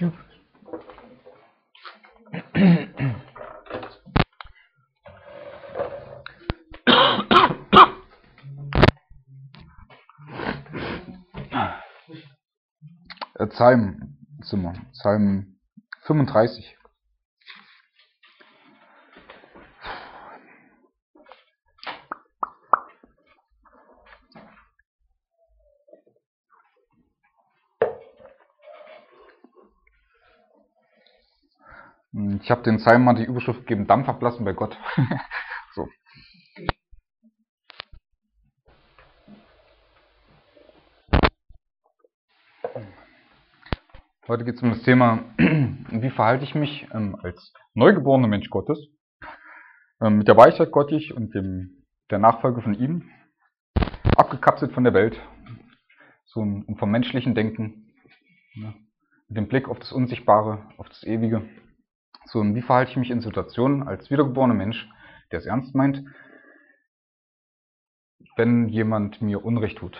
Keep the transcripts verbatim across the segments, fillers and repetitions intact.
Psalm, Psalm fünfunddreißig. Ich habe den Psalm mal die Überschrift gegeben, Dampf ablassen bei Gott. So. Heute geht es um das Thema, wie verhalte ich mich ähm, als neugeborener Mensch Gottes, ähm, mit der Weisheit Gottes und dem, der Nachfolge von ihm, abgekapselt von der Welt, so und vom menschlichen Denken, ja, mit dem Blick auf das Unsichtbare, auf das Ewige. So, und wie verhalte ich mich in Situationen als wiedergeborener Mensch, der es ernst meint, wenn jemand mir Unrecht tut,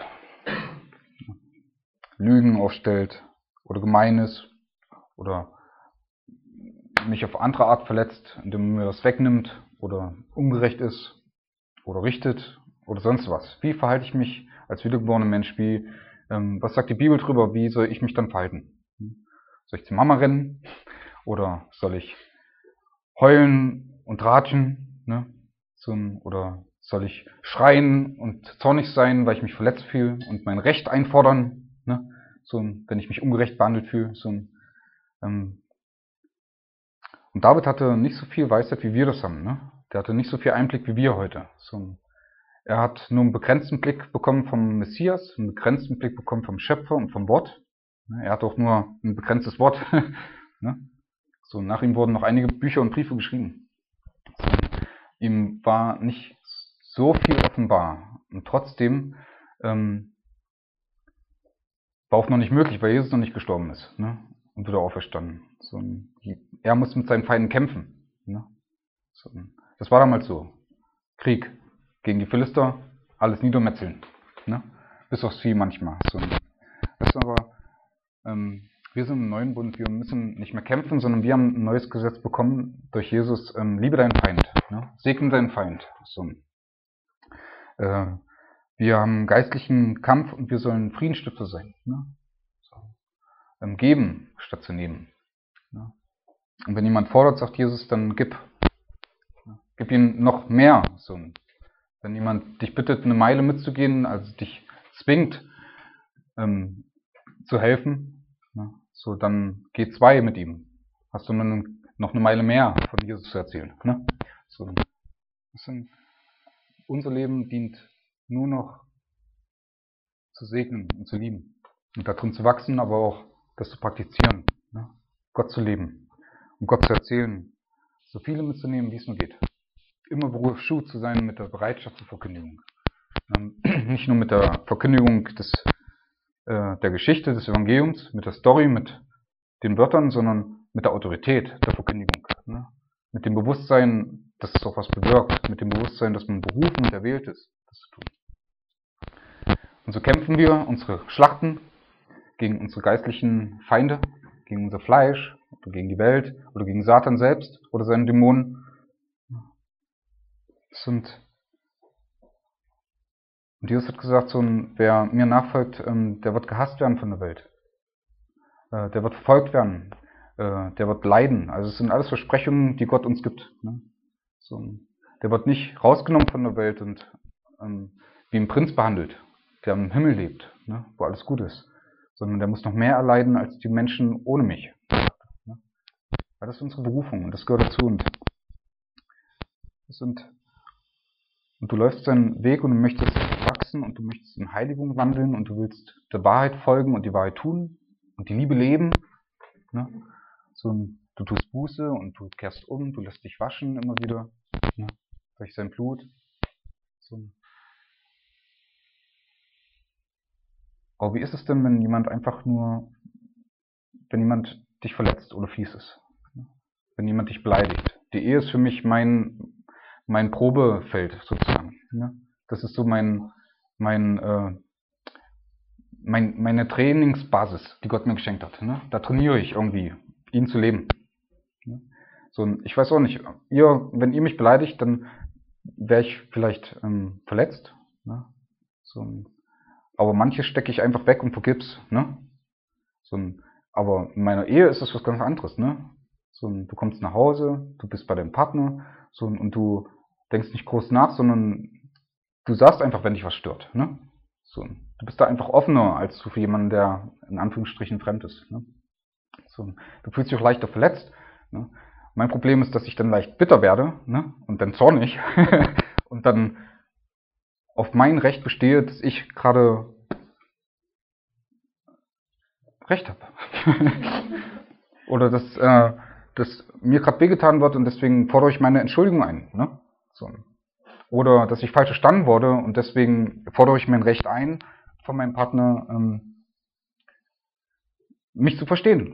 Lügen aufstellt oder gemein ist oder mich auf andere Art verletzt, indem er mir was wegnimmt oder ungerecht ist oder richtet oder sonst was. Wie verhalte ich mich als wiedergeborener Mensch? Wie, ähm, was sagt die Bibel drüber? Wie soll ich mich dann verhalten? Soll ich zur Mama rennen? Oder soll ich heulen und ratschen? Ne? So, oder soll ich schreien und zornig sein, weil ich mich verletzt fühle und mein Recht einfordern? Ne? So, wenn ich mich ungerecht behandelt fühle. So, ähm, und David hatte nicht so viel Weisheit, wie wir das haben. Ne? Der hatte nicht so viel Einblick wie wir heute. So, er hat nur einen begrenzten Blick bekommen vom Messias, einen begrenzten Blick bekommen vom Schöpfer und vom Wort. Er hat auch nur ein begrenztes Wort. Ne? So, nach ihm wurden noch einige Bücher und Briefe geschrieben. So, ihm war nicht so viel offenbar. Und trotzdem ähm, war auch noch nicht möglich, weil Jesus noch nicht gestorben ist, ne? Und wieder auferstanden. So, er muss mit seinen Feinden kämpfen. Ne? So, das war damals so. Krieg gegen die Philister, alles niedermetzeln. Ne? Bis aufs Vieh manchmal. So, das ist aber, ähm, wir sind im neuen Bund, wir müssen nicht mehr kämpfen, sondern wir haben ein neues Gesetz bekommen durch Jesus. Ähm, liebe deinen Feind, ne? Segne deinen Feind. So, äh, wir haben geistlichen Kampf und wir sollen Friedensstifter sein. Ne? So, ähm, geben statt zu nehmen. Ne? Und wenn jemand fordert, sagt Jesus, dann gib. Ne? Gib ihm noch mehr. So, wenn jemand dich bittet, eine Meile mitzugehen, also dich zwingt, ähm, zu helfen, ne? So, dann geh zwei mit ihm. Hast du noch eine Meile mehr von Jesus zu erzählen. Ne? So, das sind, unser Leben dient nur noch zu segnen und zu lieben. Und darin zu wachsen, aber auch das zu praktizieren. Ne? Gott zu leben. Und Gott zu erzählen. So viele mitzunehmen, wie es nur geht. Immer berufen zu sein mit der Bereitschaft zur Verkündigung. Ähm, nicht nur mit der Verkündigung des der Geschichte des Evangeliums, mit der Story, mit den Wörtern, sondern mit der Autorität der Verkündigung. Ne? Mit dem Bewusstsein, dass es auch was bewirkt. Mit dem Bewusstsein, dass man berufen und erwählt ist, das zu tun. Und so kämpfen wir unsere Schlachten gegen unsere geistlichen Feinde, gegen unser Fleisch, oder gegen die Welt, oder gegen Satan selbst, oder seine Dämonen. Das sind Und Jesus hat gesagt, so, wer mir nachfolgt, der wird gehasst werden von der Welt. Der wird verfolgt werden. Der wird leiden. Also es sind alles Versprechungen, die Gott uns gibt. So, der wird nicht rausgenommen von der Welt und ähm, wie ein Prinz behandelt, der im Himmel lebt, ne, wo alles gut ist. Sondern der muss noch mehr erleiden als die Menschen ohne mich. Ne? Weil das ist unsere Berufung und das gehört dazu. Und, das sind, und du läufst deinen Weg und du möchtest wachsen und du möchtest in Heiligung wandeln und du willst der Wahrheit folgen und die Wahrheit tun und die Liebe leben. Ne? So, du tust Buße und du kehrst um, du lässt dich waschen immer wieder, ne, durch sein Blut. So. Aber wie ist es denn, wenn jemand einfach nur, wenn jemand dich verletzt oder fies ist? Wenn jemand dich beleidigt? Die Ehe ist für mich mein, mein Probefeld sozusagen. Ne? Das ist so mein, mein, äh, mein, meine Trainingsbasis, die Gott mir geschenkt hat. Ne? Da trainiere ich irgendwie, ihn zu leben. So, ich weiß auch nicht, ihr, wenn ihr mich beleidigt, dann wäre ich vielleicht ähm, verletzt. Ne? So, aber manche stecke ich einfach weg und vergib's. Ne? So, aber in meiner Ehe ist es was ganz anderes. Ne? So, du kommst nach Hause, du bist bei deinem Partner so, und du denkst nicht groß nach, sondern du sagst einfach, wenn dich was stört. Ne? So, du bist da einfach offener als du für jemanden, der in Anführungsstrichen fremd ist. Ne? So, du fühlst dich auch leichter verletzt. Ne? Mein Problem ist, dass ich dann leicht bitter werde, ne? Und dann zornig und dann auf mein Recht bestehe, dass ich gerade Recht habe. Oder dass, äh, dass mir gerade wehgetan wird und deswegen fordere ich meine Entschuldigung ein. Ne? So. Oder dass ich falsch verstanden wurde und deswegen fordere ich mein Recht ein von meinem Partner, ähm, mich zu verstehen.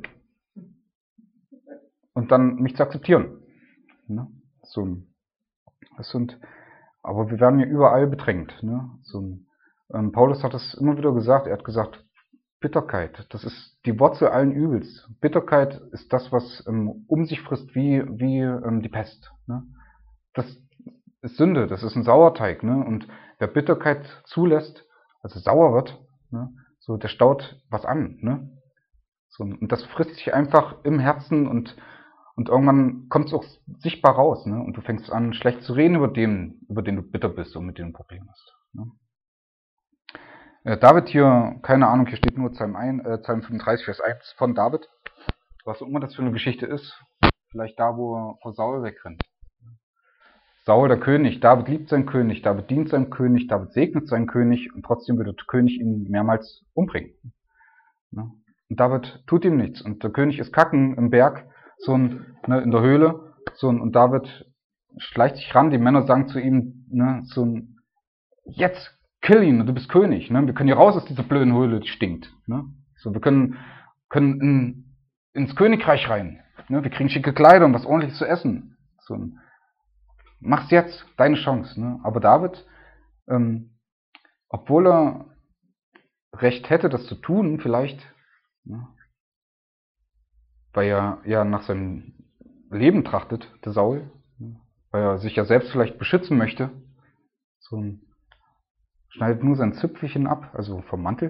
Und dann mich zu akzeptieren. Ne? So. Das sind, aber wir werden ja überall bedrängt. Ne? So, ähm, Paulus hat es immer wieder gesagt, er hat gesagt, Bitterkeit, das ist die Wurzel allen Übels. Bitterkeit ist das, was ähm, um sich frisst wie, wie ähm, die Pest. Ne? Das ist Sünde, das ist ein Sauerteig. Ne? Und wer Bitterkeit zulässt, also sauer wird, ne? So, der staut was an. Ne? So, und das frisst sich einfach im Herzen und Und irgendwann kommt es auch sichtbar raus, ne? Und du fängst an, schlecht zu reden über den, über den du bitter bist und mit dem du ein Problem hast. Ne? Äh, David hier, keine Ahnung, hier steht nur Psalm, ein, äh, Psalm fünfunddreißig, Vers eins von David. Was auch immer das für eine Geschichte ist. Vielleicht da, wo er vor Saul wegrennt. Saul, der König, David liebt seinen König, David dient seinem König, David segnet seinen König und trotzdem wird der König ihn mehrmals umbringen. Ne? Und David tut ihm nichts. Und der König ist kacken im Berg, so ein, ne, in der Höhle, so ein, und David schleicht sich ran, die Männer sagen zu ihm, ne, so ein, jetzt kill ihn, du bist König, ne, wir können hier raus aus dieser blöden Höhle, die stinkt, ne, so, wir können, können in, ins Königreich rein, ne, wir kriegen schicke Kleider und was ordentliches zu essen, so ein, mach's jetzt, deine Chance, ne, aber David, ähm, obwohl er Recht hätte, das zu tun, vielleicht, ne, weil er ja nach seinem Leben trachtet, der Saul, weil er sich ja selbst vielleicht beschützen möchte, so ein, schneidet nur sein Zipfelchen ab, also vom Mantel,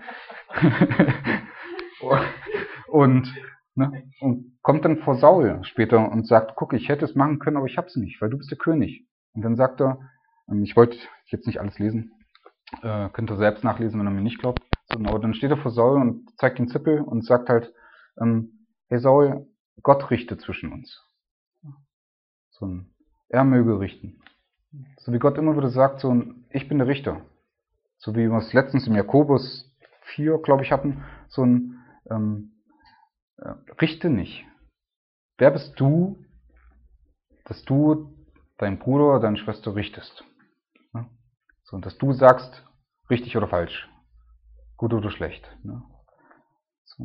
und, ne, und kommt dann vor Saul später und sagt, guck, ich hätte es machen können, aber ich hab's nicht, weil du bist der König. Und dann sagt er, ich wollte jetzt nicht alles lesen, äh, könnt ihr selbst nachlesen, wenn er mir nicht glaubt, so, aber dann steht er vor Saul und zeigt den Zippel und sagt halt, ähm, hey Saul, Gott richte zwischen uns. So ein, er möge richten. So wie Gott immer wieder sagt, so ein, ich bin der Richter. So wie wir es letztens im Jakobus vier, glaube ich, hatten, so ein, ähm, äh, richte nicht. Wer bist du, dass du deinen Bruder oder deine Schwester richtest? Ja? So, und dass du sagst, richtig oder falsch, gut oder schlecht. Ja? So.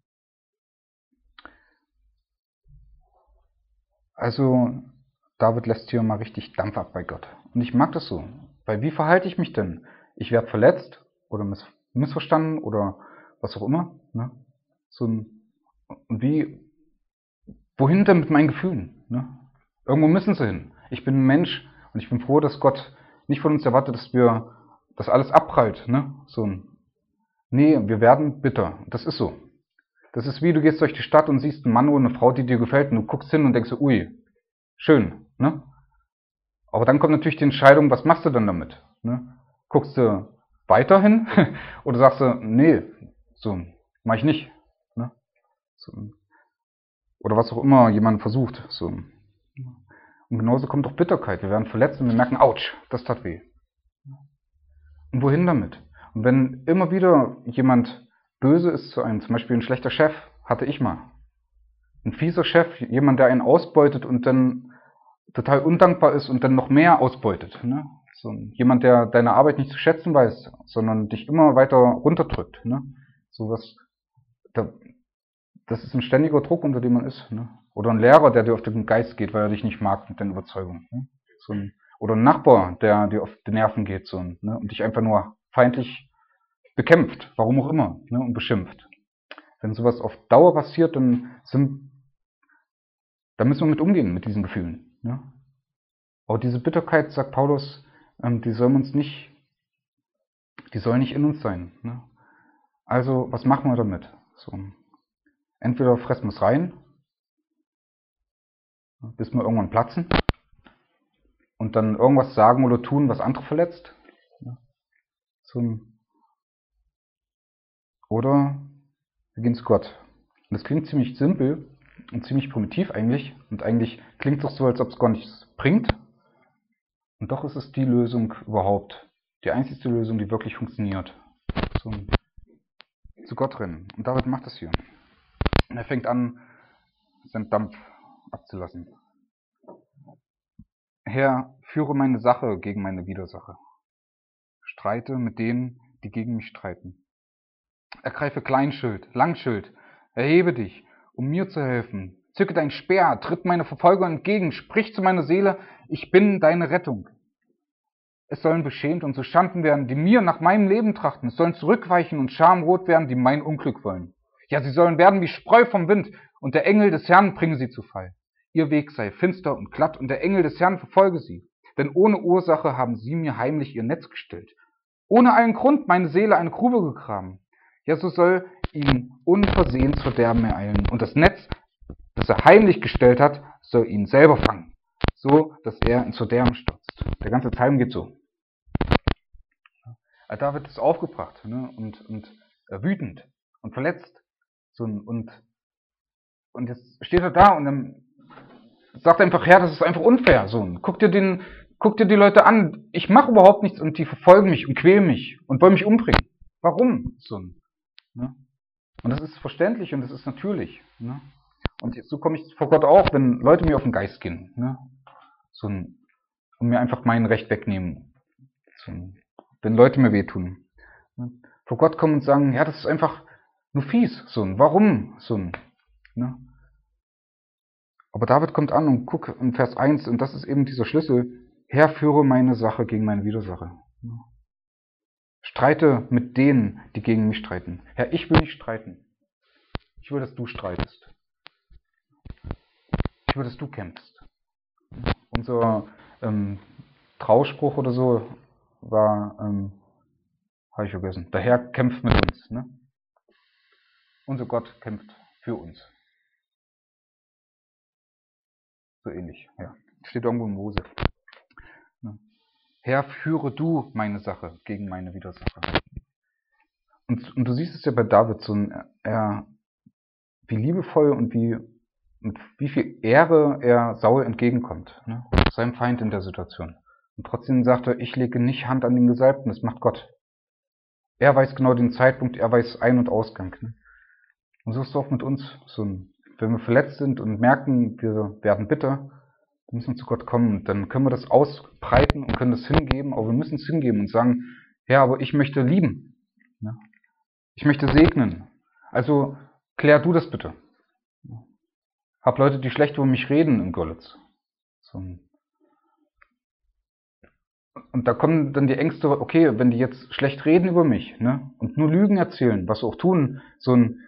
Also, David lässt hier mal richtig Dampf ab bei Gott. Und ich mag das so. Weil wie verhalte ich mich denn? Ich werde verletzt oder miss missverstanden oder was auch immer. Ne? So ein, und wie, wohin denn mit meinen Gefühlen? Ne? Irgendwo müssen sie hin. Ich bin ein Mensch und ich bin froh, dass Gott nicht von uns erwartet, dass wir das alles abprallt. Ne? So ein, nee, wir werden bitter. Das ist so. Das ist wie, du gehst durch die Stadt und siehst einen Mann oder eine Frau, die dir gefällt und du guckst hin und denkst so, ui, schön, ne? Aber dann kommt natürlich die Entscheidung, was machst du dann damit? Ne? Guckst du weiterhin oder sagst du, nee, so mach ich nicht. Ne? So. Oder was auch immer jemand versucht. So. Und genauso kommt auch Bitterkeit. Wir werden verletzt und wir merken, ouch, das tat weh. Und wohin damit? Und wenn immer wieder jemand böse ist zu einem, zum Beispiel ein schlechter Chef, hatte ich mal. Ein fieser Chef, jemand, der einen ausbeutet und dann total undankbar ist und dann noch mehr ausbeutet. Ne? So, jemand, der deine Arbeit nicht zu schätzen weiß, sondern dich immer weiter runterdrückt. Ne? So was, da, das ist ein ständiger Druck, unter dem man ist. Ne? Oder ein Lehrer, der dir auf den Geist geht, weil er dich nicht mag mit deinen Überzeugungen. Ne? So ein, oder ein Nachbar, der dir auf die Nerven geht so, ne? Und dich einfach nur feindlich bekämpft, warum auch immer, ne, und beschimpft. Wenn sowas auf Dauer passiert, dann, sind, dann müssen wir mit umgehen, mit diesen Gefühlen. Ne? Aber diese Bitterkeit, sagt Paulus, ähm, die soll uns nicht, die soll nicht in uns sein. Ne? Also, was machen wir damit? So, entweder fressen wir es rein, bis wir irgendwann platzen und dann irgendwas sagen oder tun, was andere verletzt. Ne? So, oder wir gehen zu Gott. Und das klingt ziemlich simpel und ziemlich primitiv eigentlich. Und eigentlich klingt es auch so, als ob es gar nichts bringt. Und doch ist es die Lösung überhaupt. Die einzige Lösung, die wirklich funktioniert. So, zu Gott rennen. Und David macht das hier. Und er fängt an, seinen Dampf abzulassen. Herr, führe meine Sache gegen meine Widersacher. Streite mit denen, die gegen mich streiten. Ergreife Kleinschild, Langschild, erhebe dich, um mir zu helfen. Zücke dein Speer, tritt meine Verfolger entgegen, sprich zu meiner Seele, ich bin deine Rettung. Es sollen beschämt und zu Schanden werden, die mir nach meinem Leben trachten. Es sollen zurückweichen und schamrot werden, die mein Unglück wollen. Ja, sie sollen werden wie Spreu vom Wind, und der Engel des Herrn bringe sie zu Fall. Ihr Weg sei finster und glatt, und der Engel des Herrn verfolge sie. Denn ohne Ursache haben sie mir heimlich ihr Netz gestellt. Ohne allen Grund meine Seele eine Grube gegraben. Ja, so soll ihn unversehens Verderben ereilen. Und das Netz, das er heimlich gestellt hat, soll ihn selber fangen. So, dass er ins Verderben stürzt. Der ganze Psalm geht so. David ist aufgebracht, ne, und, und äh, wütend und verletzt. So, und, und jetzt steht er da und dann sagt er einfach, Herr, das ist einfach unfair. So, guck dir, den, guck dir die Leute an. Ich mache überhaupt nichts und die verfolgen mich und quälen mich und wollen mich umbringen. Warum? So, ne? Und das ist verständlich und das ist natürlich. Ne? Und jetzt, so komme ich vor Gott auch, wenn Leute mir auf den Geist gehen. Ne? So, und mir einfach mein Recht wegnehmen. So, wenn Leute mir wehtun. Ne? Vor Gott kommen und sagen, ja, das ist einfach nur fies. So, warum? So, ne? Aber David kommt an und guckt in Vers eins, und das ist eben dieser Schlüssel, Herr, führe meine Sache gegen meine Widersacher. Streite mit denen, die gegen mich streiten. Herr, ich will nicht streiten. Ich will, dass du streitest. Ich will, dass du kämpfst. Unser ähm, Trauspruch oder so war, ähm, habe ich vergessen, der Herr kämpft mit uns. Ne? Unser Gott kämpft für uns. So ähnlich, ja. Steht irgendwo in Mose. Ne? Herr, führe du meine Sache gegen meine Widersacher. Und, und du siehst es ja bei David, so ein, er, wie liebevoll und wie, mit wie viel Ehre er Saul entgegenkommt, ne? Seinem Feind in der Situation. Und trotzdem sagt er, ich lege nicht Hand an den Gesalbten, das macht Gott. Er weiß genau den Zeitpunkt, er weiß Ein- und Ausgang. Ne? Und so ist es auch mit uns. So ein, wenn wir verletzt sind und merken, wir werden bitter, dann müssen wir zu Gott kommen. Und dann können wir das ausbreiten und können das hingeben, aber wir müssen es hingeben und sagen, ja, aber ich möchte lieben. Ne? Ich möchte segnen. Also klär du das bitte. Hab Leute, die schlecht über mich reden in Görlitz. So. Und da kommen dann die Ängste, okay, wenn die jetzt schlecht reden über mich, ne, und nur Lügen erzählen, was sie auch tun, so ein,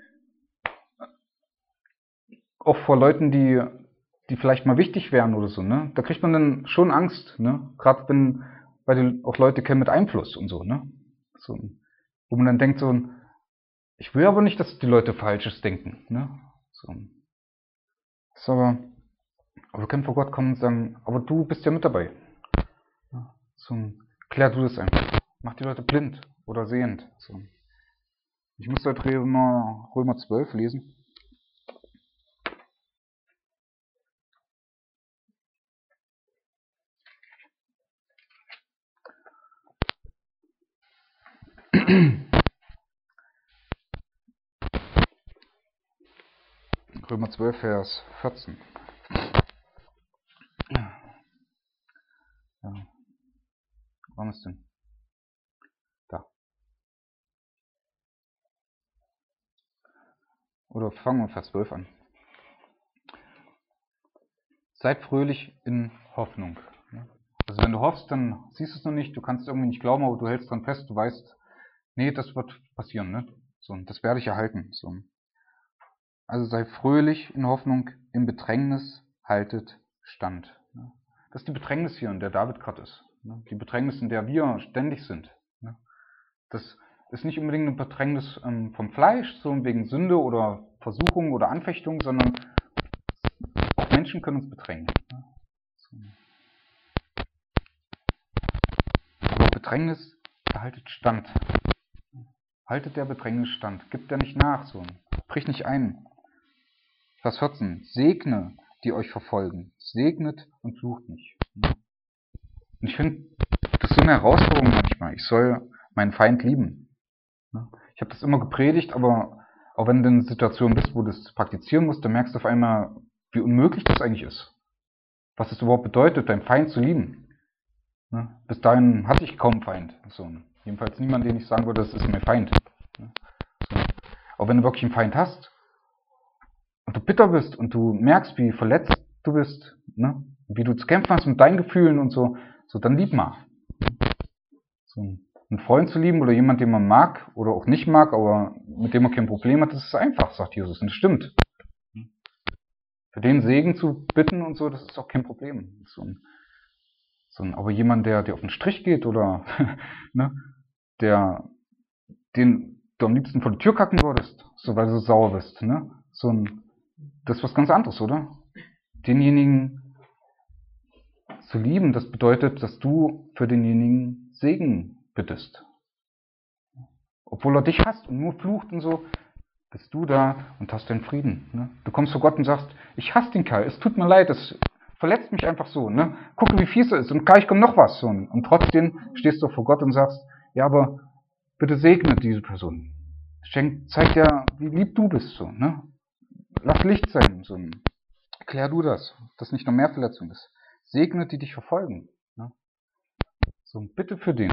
auch vor Leuten, die, die vielleicht mal wichtig wären oder so, ne, da kriegt man dann schon Angst, ne, gerade wenn, weil die auch Leute kennen mit Einfluss und so, ne, so, wo man dann denkt so, ich will aber nicht, dass die Leute Falsches denken, ne, so. So, aber, aber wir können vor Gott kommen und sagen, aber du bist ja mit dabei. So, klär du das einfach. Mach die Leute blind oder sehend. So. Ich muss heute Römer, Römer zwölf lesen. Römer zwölf, Vers vierzehn. Ja. Warum ist denn? Da. Oder fangen wir mit Vers zwölf an. Seid fröhlich in Hoffnung. Also wenn du hoffst, dann siehst du es noch nicht, du kannst es irgendwie nicht glauben, aber du hältst dran fest, du weißt, Nee, das wird passieren, ne? So, das werde ich erhalten. So. Also sei fröhlich in Hoffnung, in Bedrängnis haltet stand. Das ist die Bedrängnis hier, in der David gerade ist. Die Bedrängnis, in der wir ständig sind. Das ist nicht unbedingt eine Bedrängnis vom Fleisch, so wegen Sünde oder Versuchung oder Anfechtung, sondern auch Menschen können uns bedrängen. Aber Bedrängnis, da haltet stand. Haltet der Bedrängnis stand. Gibt der nicht nach, so. Brich nicht ein. Vers vierzehn. Segne, die euch verfolgen. Segnet und flucht nicht. Und ich finde, das ist so eine Herausforderung manchmal. Ich soll meinen Feind lieben. Ich habe das immer gepredigt, aber auch wenn du in einer Situation bist, wo du das praktizieren musst, dann merkst du auf einmal, wie unmöglich das eigentlich ist. Was es überhaupt bedeutet, deinen Feind zu lieben. Bis dahin hatte ich kaum Feind. So, jedenfalls niemand, den ich sagen würde, das ist mein Feind. So. Aber wenn du wirklich einen Feind hast, und du bitter bist und du merkst, wie verletzt du bist, ne? Wie du zu kämpfen hast mit deinen Gefühlen und so, so dann lieb mal. So, einen Freund zu lieben oder jemand, den man mag oder auch nicht mag, aber mit dem man kein Problem hat, das ist einfach, sagt Jesus. Und das stimmt. Für den Segen zu bitten und so, das ist auch kein Problem. So ein, so ein, aber jemand, der dir auf den Strich geht oder ne, der den du am liebsten vor die Tür kacken würdest, so weil du sauer bist, ne? So ein Das ist was ganz anderes, oder? Denjenigen zu lieben, das bedeutet, dass du für denjenigen Segen bittest. Obwohl er dich hasst und nur flucht und so, bist du da und hast deinen Frieden. Ne? Du kommst zu Gott und sagst, ich hasse den Kerl, es tut mir leid, es verletzt mich einfach so. Ne? Gucke, wie fies er ist und gleich kommt noch was. So. Und trotzdem stehst du vor Gott und sagst, ja, aber bitte segne diese Person. Schenk, zeig dir, wie lieb du bist. So, ne? Lass Licht sein. So. Erklär du das, dass nicht noch mehr Verletzung ist. Segne, die dich verfolgen. Ne? So, bitte für den.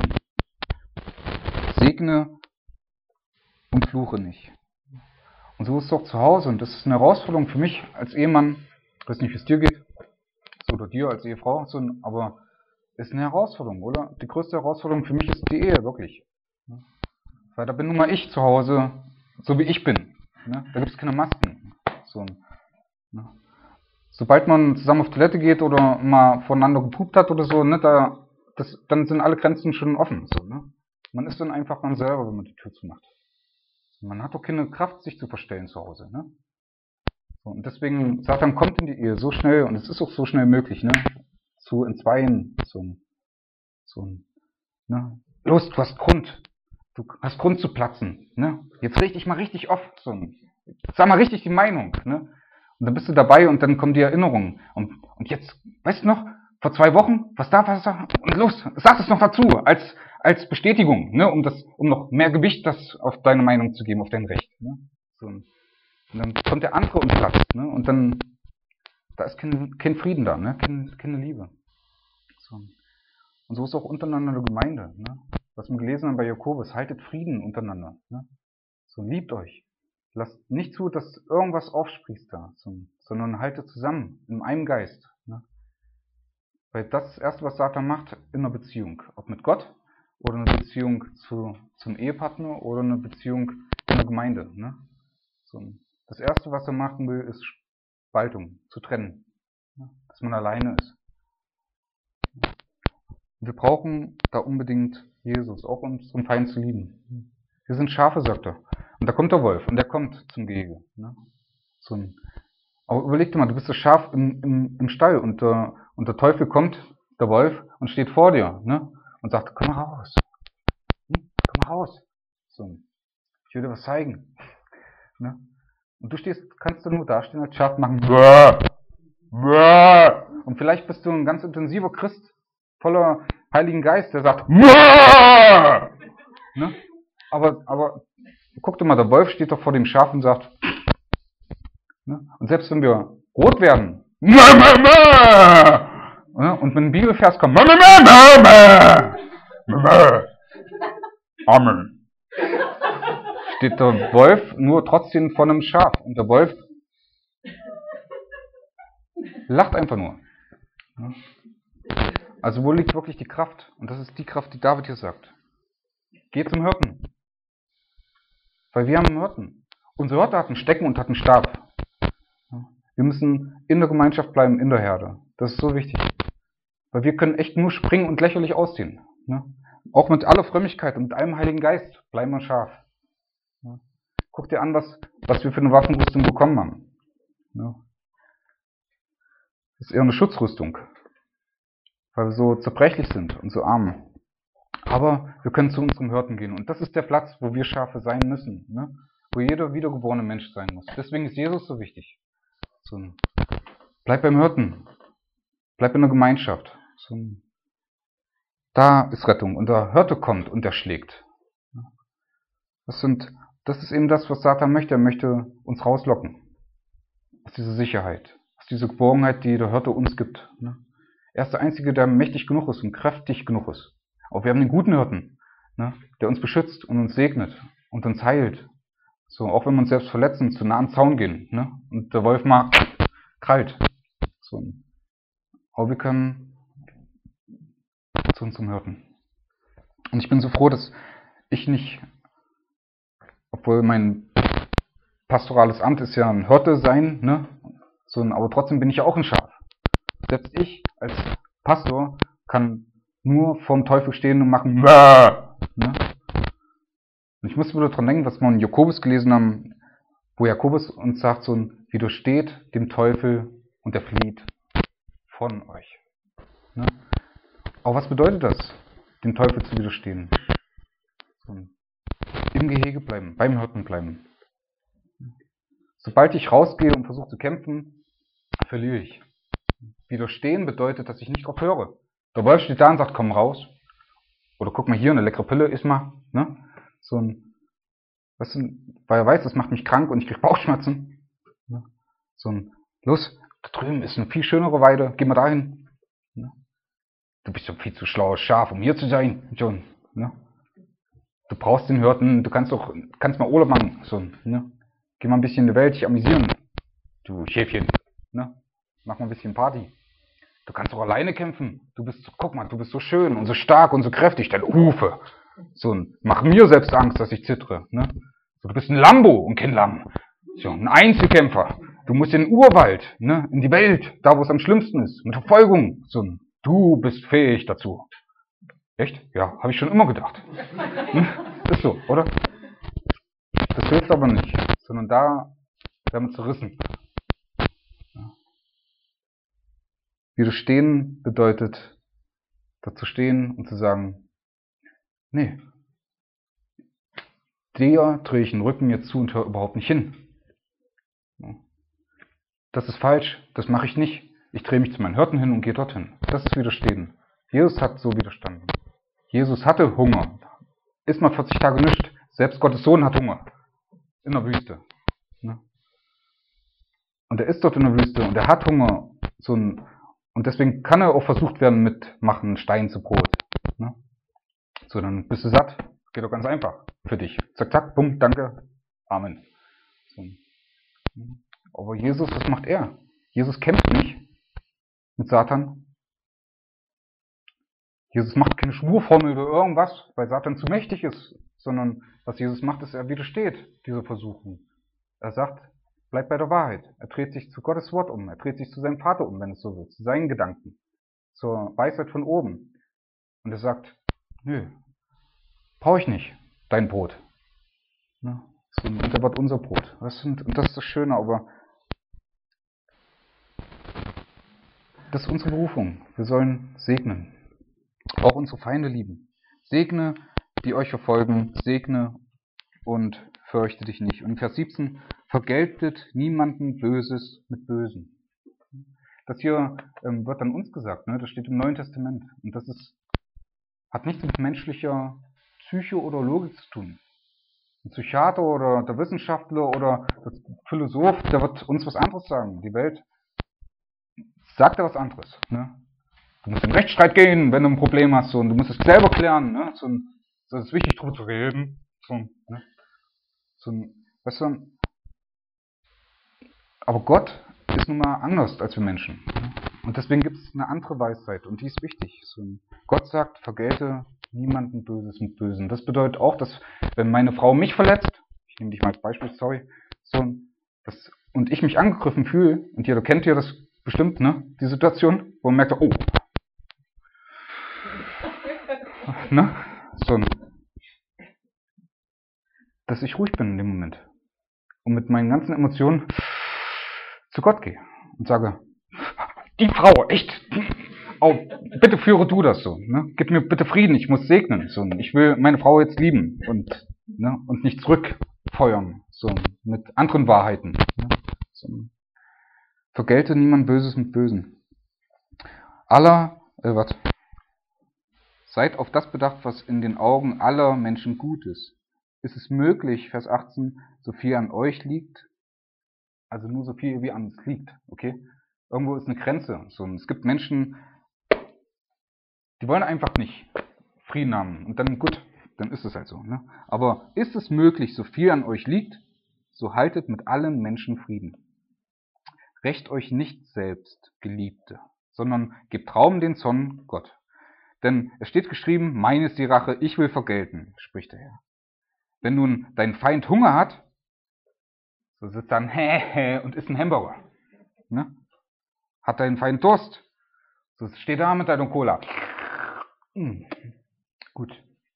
Segne und fluche nicht. Und so ist es auch zu Hause. Und das ist eine Herausforderung für mich als Ehemann. Ich weiß nicht, wie es dir geht. Oder dir als Ehefrau. So, aber es ist eine Herausforderung, oder? Die größte Herausforderung für mich ist die Ehe, wirklich. Weil da bin nun mal ich zu Hause, so wie ich bin. Ne? Da gibt es keine Masken. So, ne? Sobald man zusammen auf Toilette geht oder mal voneinander gepupt hat oder so, ne, da, das, dann sind alle Grenzen schon offen. So, ne? Man ist dann einfach man selber, wenn man die Tür zumacht. Man hat doch keine Kraft, sich zu verstellen zu Hause. Ne? So, und deswegen, Satan kommt in die Ehe so schnell, und es ist auch so schnell möglich, ne? Zu entzweien. So, so, ne? Los, du hast Grund. Du hast Grund zu platzen. Ne? Jetzt rede ich mal richtig oft. So, sag mal richtig die Meinung. Ne? Und dann bist du dabei und dann kommen die Erinnerungen. Und, und jetzt, weißt du noch, vor zwei Wochen, was da, was da, und los, sag es noch dazu, als, als Bestätigung, ne, um das, um noch mehr Gewicht das auf deine Meinung zu geben, auf dein Recht. Ne? So, und dann kommt der andere und platzt, ne? Und dann, da ist kein, kein Frieden da, ne? Kein, keine Liebe. So. Und so ist auch untereinander eine Gemeinde, ne? Was wir gelesen haben bei Jakobus, haltet Frieden untereinander, ne? So, liebt euch. Lasst nicht zu, dass irgendwas aufsprießt da, sondern haltet zusammen, in einem Geist. Ne? Weil das ist das Erste, was Satan macht in einer Beziehung. Ob mit Gott oder eine Beziehung zu, zum Ehepartner oder eine Beziehung in der Gemeinde. Ne? So, das Erste, was er machen will, ist Spaltung, zu trennen. Ne? Dass man alleine ist. Wir brauchen da unbedingt Jesus, auch um unseren Feind zu lieben. Wir sind Schafe, sagt er. Und da kommt der Wolf und der kommt zum Gehege. Ne? So ein, aber überleg dir mal, du bist das Schaf im, im, im Stall und, äh, und der Teufel kommt, der Wolf, und steht vor dir, ne? Und sagt, komm mal raus. Hm? Komm mal raus. So, ich will dir was zeigen. Ne? Und du stehst, kannst du nur dastehen als Schaf machen. Und vielleicht bist du ein ganz intensiver Christ, voller Heiligen Geist, der sagt, ne? aber, aber guck dir mal, der Wolf steht doch vor dem Schaf und sagt, ne? Und selbst wenn wir rot werden, ne? Und mit dem Bibelvers kommt, Amen, steht der Wolf nur trotzdem vor einem Schaf. Und der Wolf lacht einfach nur. Also wo liegt wirklich die Kraft? Und das ist die Kraft, die David hier sagt. Geh zum Hirten. Weil wir haben einen Hirten. Unsere Hirte hat einen Stecken und hat einen Stab. Wir müssen in der Gemeinschaft bleiben, in der Herde. Das ist so wichtig. Weil wir können echt nur springen und lächerlich aussehen. Ne? Auch mit aller Frömmigkeit und mit allem Heiligen Geist bleiben wir scharf. Ne? Guck dir an, was, was wir für eine Waffenrüstung bekommen haben. Ne? Das ist eher eine Schutzrüstung. Weil wir so zerbrechlich sind und so arm. Aber wir können zu unserem Hirten gehen. Und das ist der Platz, wo wir Schafe sein müssen. Ne? Wo jeder wiedergeborene Mensch sein muss. Deswegen ist Jesus so wichtig. So, bleib beim Hirten. Bleib in der Gemeinschaft. So, da ist Rettung. Und der Hirte kommt und er schlägt. Das, sind, das ist eben das, was Satan möchte. Er möchte uns rauslocken. Aus dieser Sicherheit. Aus dieser Geborgenheit, die der Hirte uns gibt. Ne? Er ist der Einzige, der mächtig genug ist und kräftig genug ist. Aber wir haben den guten Hirten, ne? Der uns beschützt und uns segnet und uns heilt. So, auch wenn wir uns selbst verletzen, zu nah am Zaun gehen. Ne? Und der Wolf mal krallt. So. Aber wir können zu unserem Hirten. Und ich bin so froh, dass ich nicht, obwohl mein pastorales Amt ist ja ein Hirte sein, ne? So, aber trotzdem bin ich ja auch ein Schaf. Selbst ich als Pastor kann nur vorm Teufel stehen und machen, ne? Und ich muss wieder dran denken, was wir in Jakobus gelesen haben, wo Jakobus uns sagt, so ein widersteht dem Teufel und er flieht von euch. Ne? Aber was bedeutet das, dem Teufel zu widerstehen? So im Gehege bleiben, beim Hirten bleiben. Sobald ich rausgehe und versuche zu kämpfen, verliere ich. Widerstehen bedeutet, dass ich nicht drauf höre. Der Wolf steht da und sagt, komm raus. Oder guck mal hier, eine leckere Pille, iss mal. Ne? So ein, weißt du, weil er weiß, das macht mich krank und ich kriege Bauchschmerzen. Ne? So ein, los, da drüben ist eine viel schönere Weide, geh mal dahin. Ne? Du bist doch viel zu schlaues Schaf, um hier zu sein, John. Ne? Du brauchst den Hirten, du kannst doch, kannst mal Urlaub machen. So, ne? Geh mal ein bisschen in die Welt, dich amüsieren. Du Schäfchen. Ne? Mach mal ein bisschen Party. Du kannst doch alleine kämpfen. Du bist, guck mal, du bist so schön und so stark und so kräftig, deine Hufe. So, mach mir selbst Angst, dass ich zittere. Ne? So, du bist ein Lambo und kein Lamm. So, ein Einzelkämpfer. Du musst in den Urwald, ne? In die Welt, da wo es am schlimmsten ist, mit Verfolgung. So, du bist fähig dazu. Echt? Ja, habe ich schon immer gedacht. Hm? Ist so, oder? Das hilft aber nicht, sondern da werden wir zerrissen. Widerstehen bedeutet, dazu stehen und zu sagen, nee, der drehe ich den Rücken jetzt zu und höre überhaupt nicht hin. Das ist falsch, das mache ich nicht. Ich drehe mich zu meinen Hirten hin und gehe dorthin. Das ist Widerstehen. Jesus hat so widerstanden. Jesus hatte Hunger. Isst mal vierzig Tage nichts. Selbst Gottes Sohn hat Hunger. In der Wüste. Und er ist dort in der Wüste und er hat Hunger. So ein Und deswegen kann er auch versucht werden mit machen Stein zu Brot. Ne? So, dann bist du satt. Geht doch ganz einfach für dich. Zack, zack, bumm, danke, Amen. So. Aber Jesus, was macht er? Jesus kämpft nicht mit Satan. Jesus macht keine Schwurformel oder irgendwas, weil Satan zu mächtig ist. Sondern was Jesus macht, ist, er widersteht dieser Versuchung. Er sagt, bleib bei der Wahrheit. Er dreht sich zu Gottes Wort um. Er dreht sich zu seinem Vater um, wenn es so wird. Zu seinen Gedanken. Zur Weisheit von oben. Und er sagt, nö, brauche ich nicht, dein Brot. Ne? Und er wird unser Brot. Das sind, und das ist das Schöne, aber das ist unsere Berufung. Wir sollen segnen. Auch unsere Feinde lieben. Segne, die euch verfolgen. Segne und fürchte dich nicht. Und in Vers siebzehn, vergeltet niemanden Böses mit Bösen. Das hier ähm, wird dann uns gesagt, ne? Das steht im Neuen Testament. Und das ist, hat nichts mit menschlicher Psyche oder Logik zu tun. Ein Psychiater oder der Wissenschaftler oder der Philosoph, der wird uns was anderes sagen. Die Welt sagt ja was anderes. Ne? Du musst in den Rechtsstreit gehen, wenn du ein Problem hast. So, und du musst es selber klären. Ne? So, das ist wichtig, darüber zu reden. So, ne? So, weißt du, aber Gott ist nun mal anders als wir Menschen. Und deswegen gibt es eine andere Weisheit und die ist wichtig. So, Gott sagt, vergelte niemanden Böses mit Bösen. Das bedeutet auch, dass wenn meine Frau mich verletzt, ich nehme dich mal als Beispiel, sorry, so, das, und ich mich angegriffen fühle, und ihr kennt ja das bestimmt, ne, die Situation, wo man merkt, oh, ne, so, dass ich ruhig bin in dem Moment und mit meinen ganzen Emotionen zu Gott gehe und sage, die Frau, echt, oh, bitte führe du das so, ne? Gib mir bitte Frieden, ich muss segnen, so, ich will meine Frau jetzt lieben und, ne, und nicht zurückfeuern, so, mit anderen Wahrheiten, ne? So, vergelte niemand Böses mit Bösen. Aller, äh, was? Seid auf das bedacht, was in den Augen aller Menschen gut ist. Ist es möglich, Vers achtzehn, so viel an euch liegt, also nur so viel wie an uns liegt, okay? Irgendwo ist eine Grenze. So, es gibt Menschen, die wollen einfach nicht Frieden haben. Und dann, gut, dann ist es halt so. Ne? Aber ist es möglich, so viel an euch liegt, so haltet mit allen Menschen Frieden. Rächt euch nicht selbst, Geliebte, sondern gebt Raum den Zorn Gott. Denn es steht geschrieben, mein ist die Rache, ich will vergelten, spricht der Herr. Wenn nun dein Feind Hunger hat, so sitzt dann hä, hä, und isst einen Hamburger. Ne? Hat dein Feind Durst, so steht da mit deiner Cola. Hm. Gut.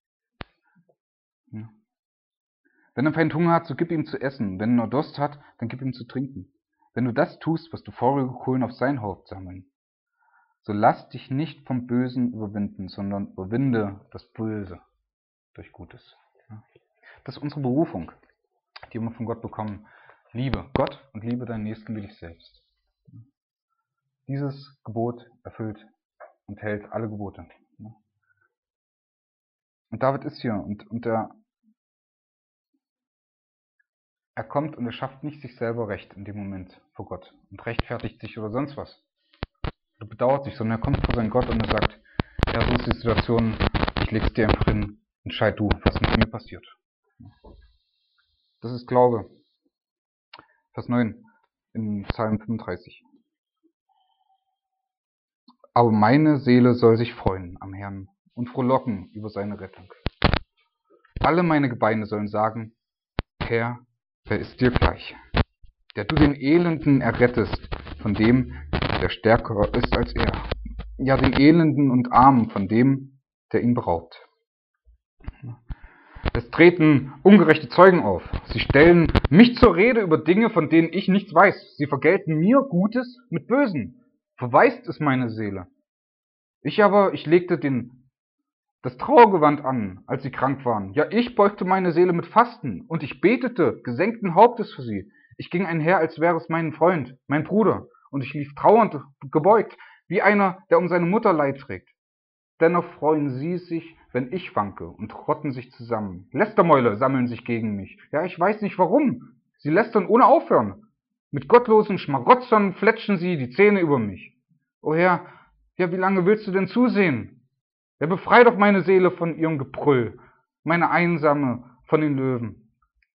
Ja. Wenn dein Feind Hunger hat, so gib ihm zu essen. Wenn er Durst hat, dann gib ihm zu trinken. Wenn du das tust, wirst du feurige Kohlen auf sein Haupt sammeln. So lass dich nicht vom Bösen überwinden, sondern überwinde das Böse durch Gutes. Ja. Das ist unsere Berufung, die wir von Gott bekommen. Liebe Gott und liebe deinen Nächsten wie dich selbst. Dieses Gebot erfüllt und hält alle Gebote. Und David ist hier und, und er, er kommt und er schafft nicht sich selber Recht in dem Moment vor Gott und rechtfertigt sich oder sonst was. Er bedauert sich, sondern er kommt vor seinen Gott und er sagt, ja, so ist die Situation, ich leg's dir einfach hin, entscheid du, was mit mir passiert. Das ist Glaube. Vers neun in Psalm fünfunddreißig. Aber meine Seele soll sich freuen am Herrn und frohlocken über seine Rettung. Alle meine Gebeine sollen sagen, Herr, wer ist dir gleich? Der du den Elenden errettest von dem, der stärker ist als er. Ja, den Elenden und Armen von dem, der ihn beraubt. Es treten ungerechte Zeugen auf. Sie stellen mich zur Rede über Dinge, von denen ich nichts weiß. Sie vergelten mir Gutes mit Bösen. Verwaist ist meine Seele. Ich aber, ich legte den, das Trauergewand an, als sie krank waren. Ja, ich beugte meine Seele mit Fasten und ich betete gesenkten Hauptes für sie. Ich ging einher, als wäre es mein Freund, mein Bruder, und ich lief trauernd gebeugt, wie einer, der um seine Mutter Leid trägt. Dennoch freuen sie sich, wenn ich wanke, und rotten sich zusammen. Lästermäule sammeln sich gegen mich. Ja, ich weiß nicht warum. Sie lästern ohne aufhören. Mit gottlosen Schmarotzern fletschen sie die Zähne über mich. O Herr, ja, wie lange willst du denn zusehen? Ja, befrei doch meine Seele von ihrem Gebrüll, meine Einsame von den Löwen.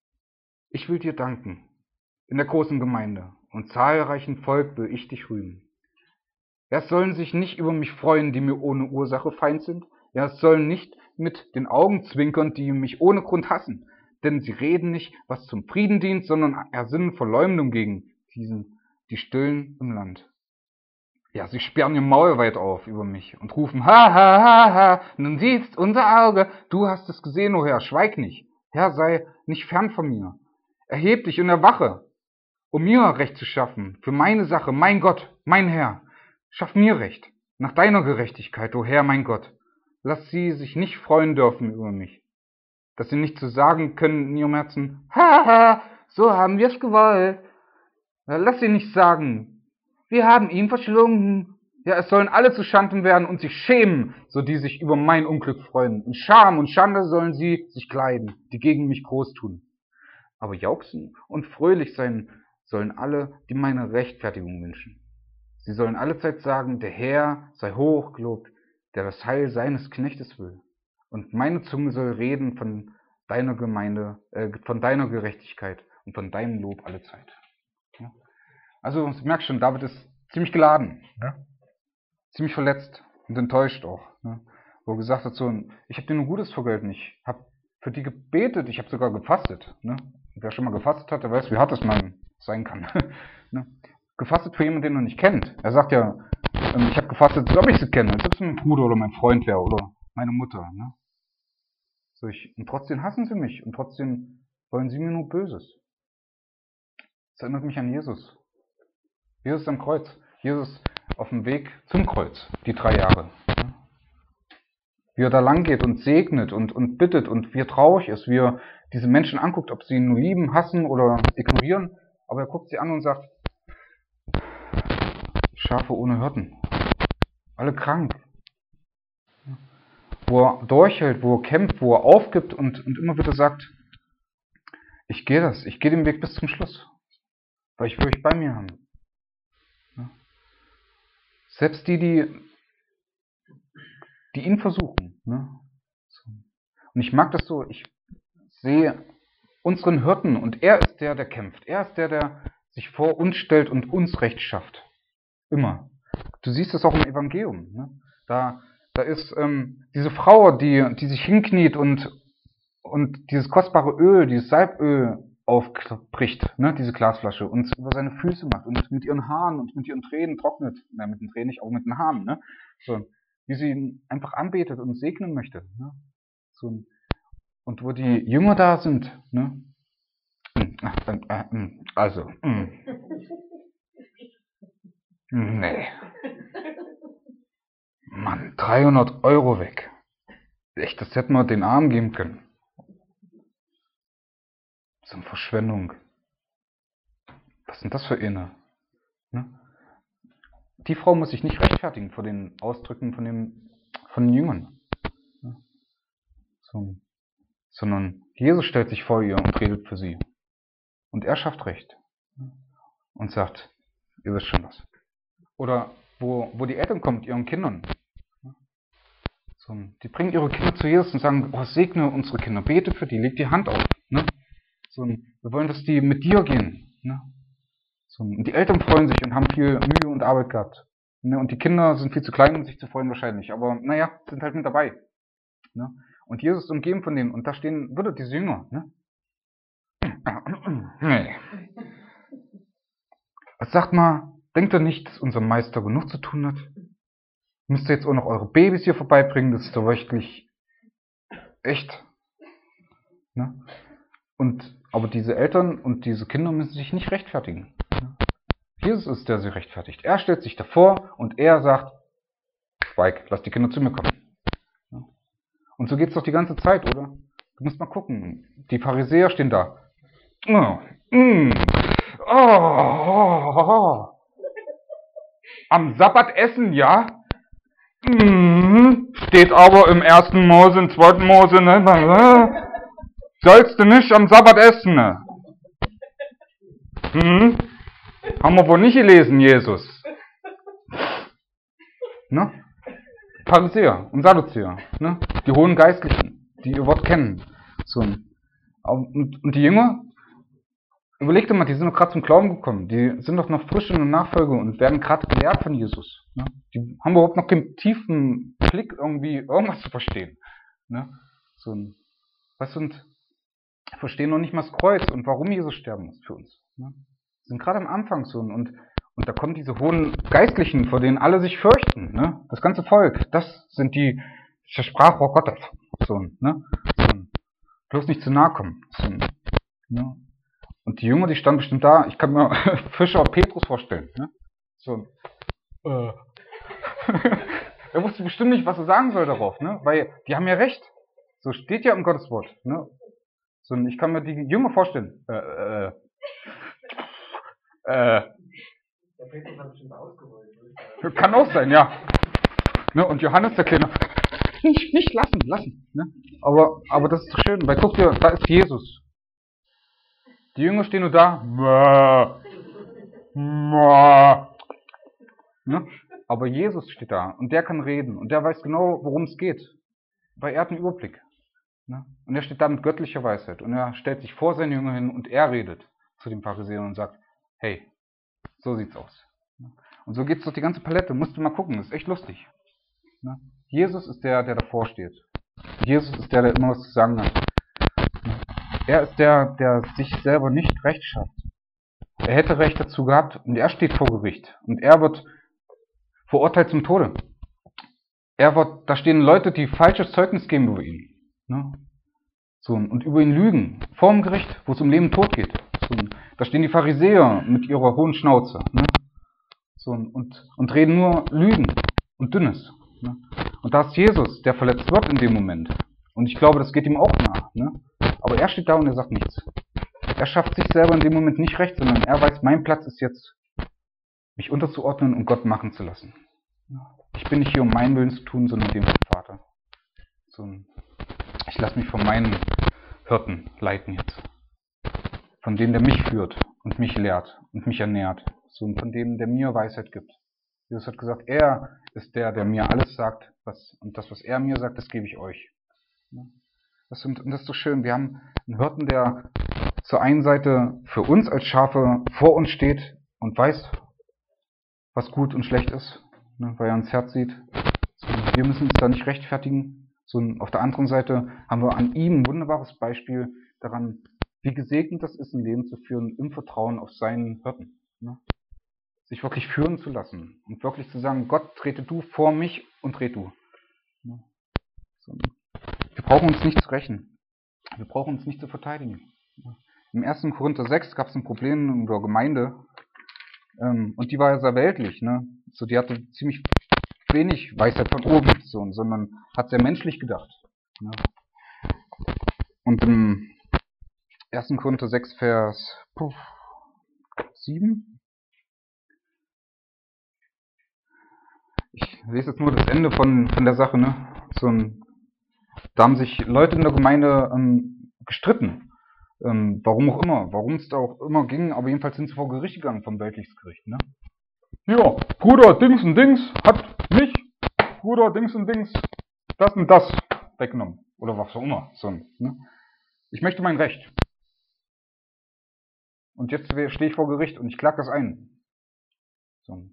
Ich will dir danken in der großen Gemeinde und zahlreichen Volk will ich dich rühmen. Ja, es sollen sich nicht über mich freuen, die mir ohne Ursache Feind sind. Ja, es sollen nicht mit den Augen zwinkern, die mich ohne Grund hassen. Denn sie reden nicht, was zum Frieden dient, sondern ersinnen Verleumdung gegen diesen, die Stillen im Land. Ja, sie sperren ihr Maul weit auf über mich und rufen, ha, ha, ha, ha, nun siehst unser Auge, du hast es gesehen, o Herr, schweig nicht. Herr, sei nicht fern von mir. Erheb dich und erwache, um mir Recht zu schaffen, für meine Sache, mein Gott, mein Herr. Schaff mir Recht, nach deiner Gerechtigkeit, o Herr, mein Gott. Lass sie sich nicht freuen dürfen über mich, dass sie nicht zu sagen können in ihrem Herzen, ha, ha, so haben wir es gewollt. Lass sie nicht sagen, wir haben ihn verschlungen. Ja, es sollen alle zuschanden werden und sich schämen, so die sich über mein Unglück freuen. In Scham und Schande sollen sie sich kleiden, die gegen mich groß tun. Aber jauchzen und fröhlich sein sollen alle, die meine Rechtfertigung wünschen. Sie sollen allezeit sagen, der Herr sei hoch gelobt, der das Heil seines Knechtes will. Und meine Zunge soll reden von deiner Gemeinde, äh, von deiner Gerechtigkeit und von deinem Lob allezeit. Ja? Also, du merkst schon, David ist ziemlich geladen, ja? Ziemlich verletzt und enttäuscht auch. Ne? Wo er gesagt hat, so, ich habe dir nur Gutes vergolten, ich habe für die gebetet, ich habe sogar gefastet. Ne? Wer schon mal gefastet hat, der weiß, wie hart es man sein kann. Ne? Gefastet für jemanden, den man nicht kennt. Er sagt ja, ähm, ich habe gefastet, als ob ich sie kenne, als ob es mein Bruder oder mein Freund wäre oder meine Mutter. Ne? So, ich, und trotzdem hassen sie mich und trotzdem wollen sie mir nur Böses. Das erinnert mich an Jesus. Jesus am Kreuz. Jesus auf dem Weg zum Kreuz, die drei Jahre. Ne? Wie er da lang geht und segnet und, und bittet und wie er traurig ist, wie er diese Menschen anguckt, ob sie ihn nur lieben, hassen oder ignorieren. Aber er guckt sie an und sagt, Schafe ohne Hirten, alle krank. Wo er durchhält, wo er kämpft, wo er aufgibt und, und immer wieder sagt, ich gehe das, ich gehe den Weg bis zum Schluss, weil ich will euch bei mir haben. Ja. Selbst die, die, die ihn versuchen. Ne? So. Und ich mag das so, ich sehe unseren Hirten und er ist der, der kämpft. Er ist der, der sich vor uns stellt und uns Recht schafft. Immer. Du siehst das auch im Evangelium. Ne? Da, da ist ähm, diese Frau, die, die sich hinkniet und, und dieses kostbare Öl, dieses Salböl aufbricht, ne? Diese Glasflasche, und über seine Füße macht und mit ihren Haaren und mit ihren Tränen trocknet. Na, mit den Tränen nicht, auch mit den Haaren. Ne? So, wie sie ihn einfach anbetet und segnen möchte. Ne? So, und wo die Jünger da sind, ne? Also, nee. Mann, dreihundert Euro weg. Echt, das hätten wir den Armen geben können. So eine Verschwendung. Was sind das für Inne? Ne? Die Frau muss sich nicht rechtfertigen vor den Ausdrücken von, dem, von den Jüngern. Ne? So, sondern Jesus stellt sich vor ihr und redet für sie. Und er schafft Recht. Und sagt, ihr wisst schon was. Oder wo, wo die Eltern kommen mit ihren Kindern. So, die bringen ihre Kinder zu Jesus und sagen, oh, segne unsere Kinder, bete für die, leg die Hand auf. Ne? So, wir wollen, dass die mit dir gehen. Ne? So, und die Eltern freuen sich und haben viel Mühe und Arbeit gehabt. Ne? Und die Kinder sind viel zu klein, um sich zu freuen wahrscheinlich. Aber naja, sind halt mit dabei. Ne? Und Jesus ist umgeben von denen. Und da stehen wieder diese Jünger. Ne? Nee. Sagt mal, denkt ihr nicht, dass unser Meister genug zu tun hat? Müsst ihr jetzt auch noch eure Babys hier vorbeibringen? Das ist doch wirklich echt. Ne? Und, aber diese Eltern und diese Kinder müssen sich nicht rechtfertigen. Jesus ist der, der sie rechtfertigt. Er stellt sich davor und er sagt, schweig, lass die Kinder zu mir kommen. Und so geht es doch die ganze Zeit, oder? Du musst mal gucken. Die Pharisäer stehen da. Oh, mm, oh, oh, oh. Am Sabbat essen, ja? Mm, steht aber im ersten Mose, im zweiten Mose, ne? Sollst du nicht am Sabbat essen, ne? Hm? Haben wir wohl nicht gelesen, Jesus. Ne? Pharisäer und Sadduzäer, ne? Die hohen Geistlichen, die ihr Wort kennen. So. Und, und die Jünger, überleg dir mal, die sind doch gerade zum Glauben gekommen. Die sind doch noch frisch in der Nachfolge und werden gerade gelehrt von Jesus. Ne? Die haben überhaupt noch keinen tiefen Blick, irgendwie irgendwas zu verstehen. Ne? So. Weißt du, und verstehen noch nicht mal das Kreuz und warum Jesus sterben muss für uns. Ne? Sind gerade am Anfang so. Und, und da kommen diese hohen Geistlichen, vor denen alle sich fürchten. Ne? Das ganze Volk, das sind die, das Sprachrohr Gottes. So, ne? So. Bloß nicht zu nahe kommen. So, ne? Und die Jünger, die standen bestimmt da, ich kann mir Fischer und Petrus vorstellen. Ne? So. Äh. Er wusste bestimmt nicht, was er sagen soll darauf. Ne? Weil die haben ja recht. So steht ja im Gotteswort. Ne? So, ich kann mir die Jünger vorstellen. Äh, äh, äh. Der Petrus hat bestimmt ausgeholt. Kann auch sein, ja. Ne? Und Johannes, der Kleine, nicht, nicht lassen, lassen. Ne? Aber, aber das ist doch schön, weil guck dir, da ist Jesus. Die Jünger stehen nur da. Ne? Aber Jesus steht da und der kann reden und der weiß genau, worum es geht. Weil er hat einen Überblick. Ne? Und er steht da mit göttlicher Weisheit und er stellt sich vor seine Jünger hin und er redet zu den Pharisäern und sagt, hey, so sieht's aus. Und so geht's durch die ganze Palette. Musst du mal gucken, das ist echt lustig. Ne? Jesus ist der, der davor steht. Jesus ist der, der immer was zu sagen hat. er ist der, der sich selber nicht Recht schafft. Er hätte Recht dazu gehabt und er steht vor Gericht. Und er wird verurteilt zum Tode. Er wird, da stehen Leute, die falsches Zeugnis geben über ihn. Ne? So, und über ihn lügen. Vor dem Gericht, wo es um Leben und Tod geht. So, da stehen die Pharisäer mit ihrer hohen Schnauze. Ne? So, und, und reden nur Lügen und Dünnes. Ne? Und da ist Jesus, der verletzt wird in dem Moment. Und ich glaube, das geht ihm auch nach. Ne? Aber er steht da und er sagt nichts. Er schafft sich selber in dem Moment nicht recht, sondern er weiß, mein Platz ist jetzt, mich unterzuordnen und Gott machen zu lassen. Ich bin nicht hier, um meinen Willen zu tun, sondern den vom Vater. So, ich lasse mich von meinen Hirten leiten jetzt. Von dem, der mich führt und mich lehrt und mich ernährt. So, und von dem, der mir Weisheit gibt. Jesus hat gesagt, er ist der, der mir alles sagt. Was, und das, was er mir sagt, das gebe ich euch. Das, und, und das ist so schön. Wir haben einen Hirten, der zur einen Seite für uns als Schafe vor uns steht und weiß, was gut und schlecht ist, ne, weil er uns Herz sieht. So, wir müssen uns da nicht rechtfertigen. So, auf der anderen Seite haben wir an ihm ein wunderbares Beispiel daran, wie gesegnet das ist, ein Leben zu führen im Vertrauen auf seinen Hirten. Ne? Sich wirklich führen zu lassen und wirklich zu sagen, Gott, trete du vor mich und red du. Ne? So, wir brauchen uns nicht zu rächen. Wir brauchen uns nicht zu verteidigen. Im ersten Korinther sechs gab es ein Problem in der Gemeinde, ähm, und die war ja sehr weltlich. Ne? So, die hatte ziemlich wenig Weisheit von oben, so, sondern hat sehr menschlich gedacht. Ne? Und im ersten Korinther sechs, Vers puh, sieben, ich lese jetzt nur das Ende von, von der Sache, ne? So ein, da haben sich Leute in der Gemeinde ähm, gestritten. Ähm, warum auch immer, warum es da auch immer ging, aber jedenfalls sind sie vor Gericht gegangen, vom weltliches Gericht. Ne? Ja, Bruder Dings und Dings hat mich, Bruder Dings und Dings, das und das weggenommen. Oder was auch immer. So, ne? Ich möchte mein Recht. Und jetzt stehe ich vor Gericht und ich klage das ein. So.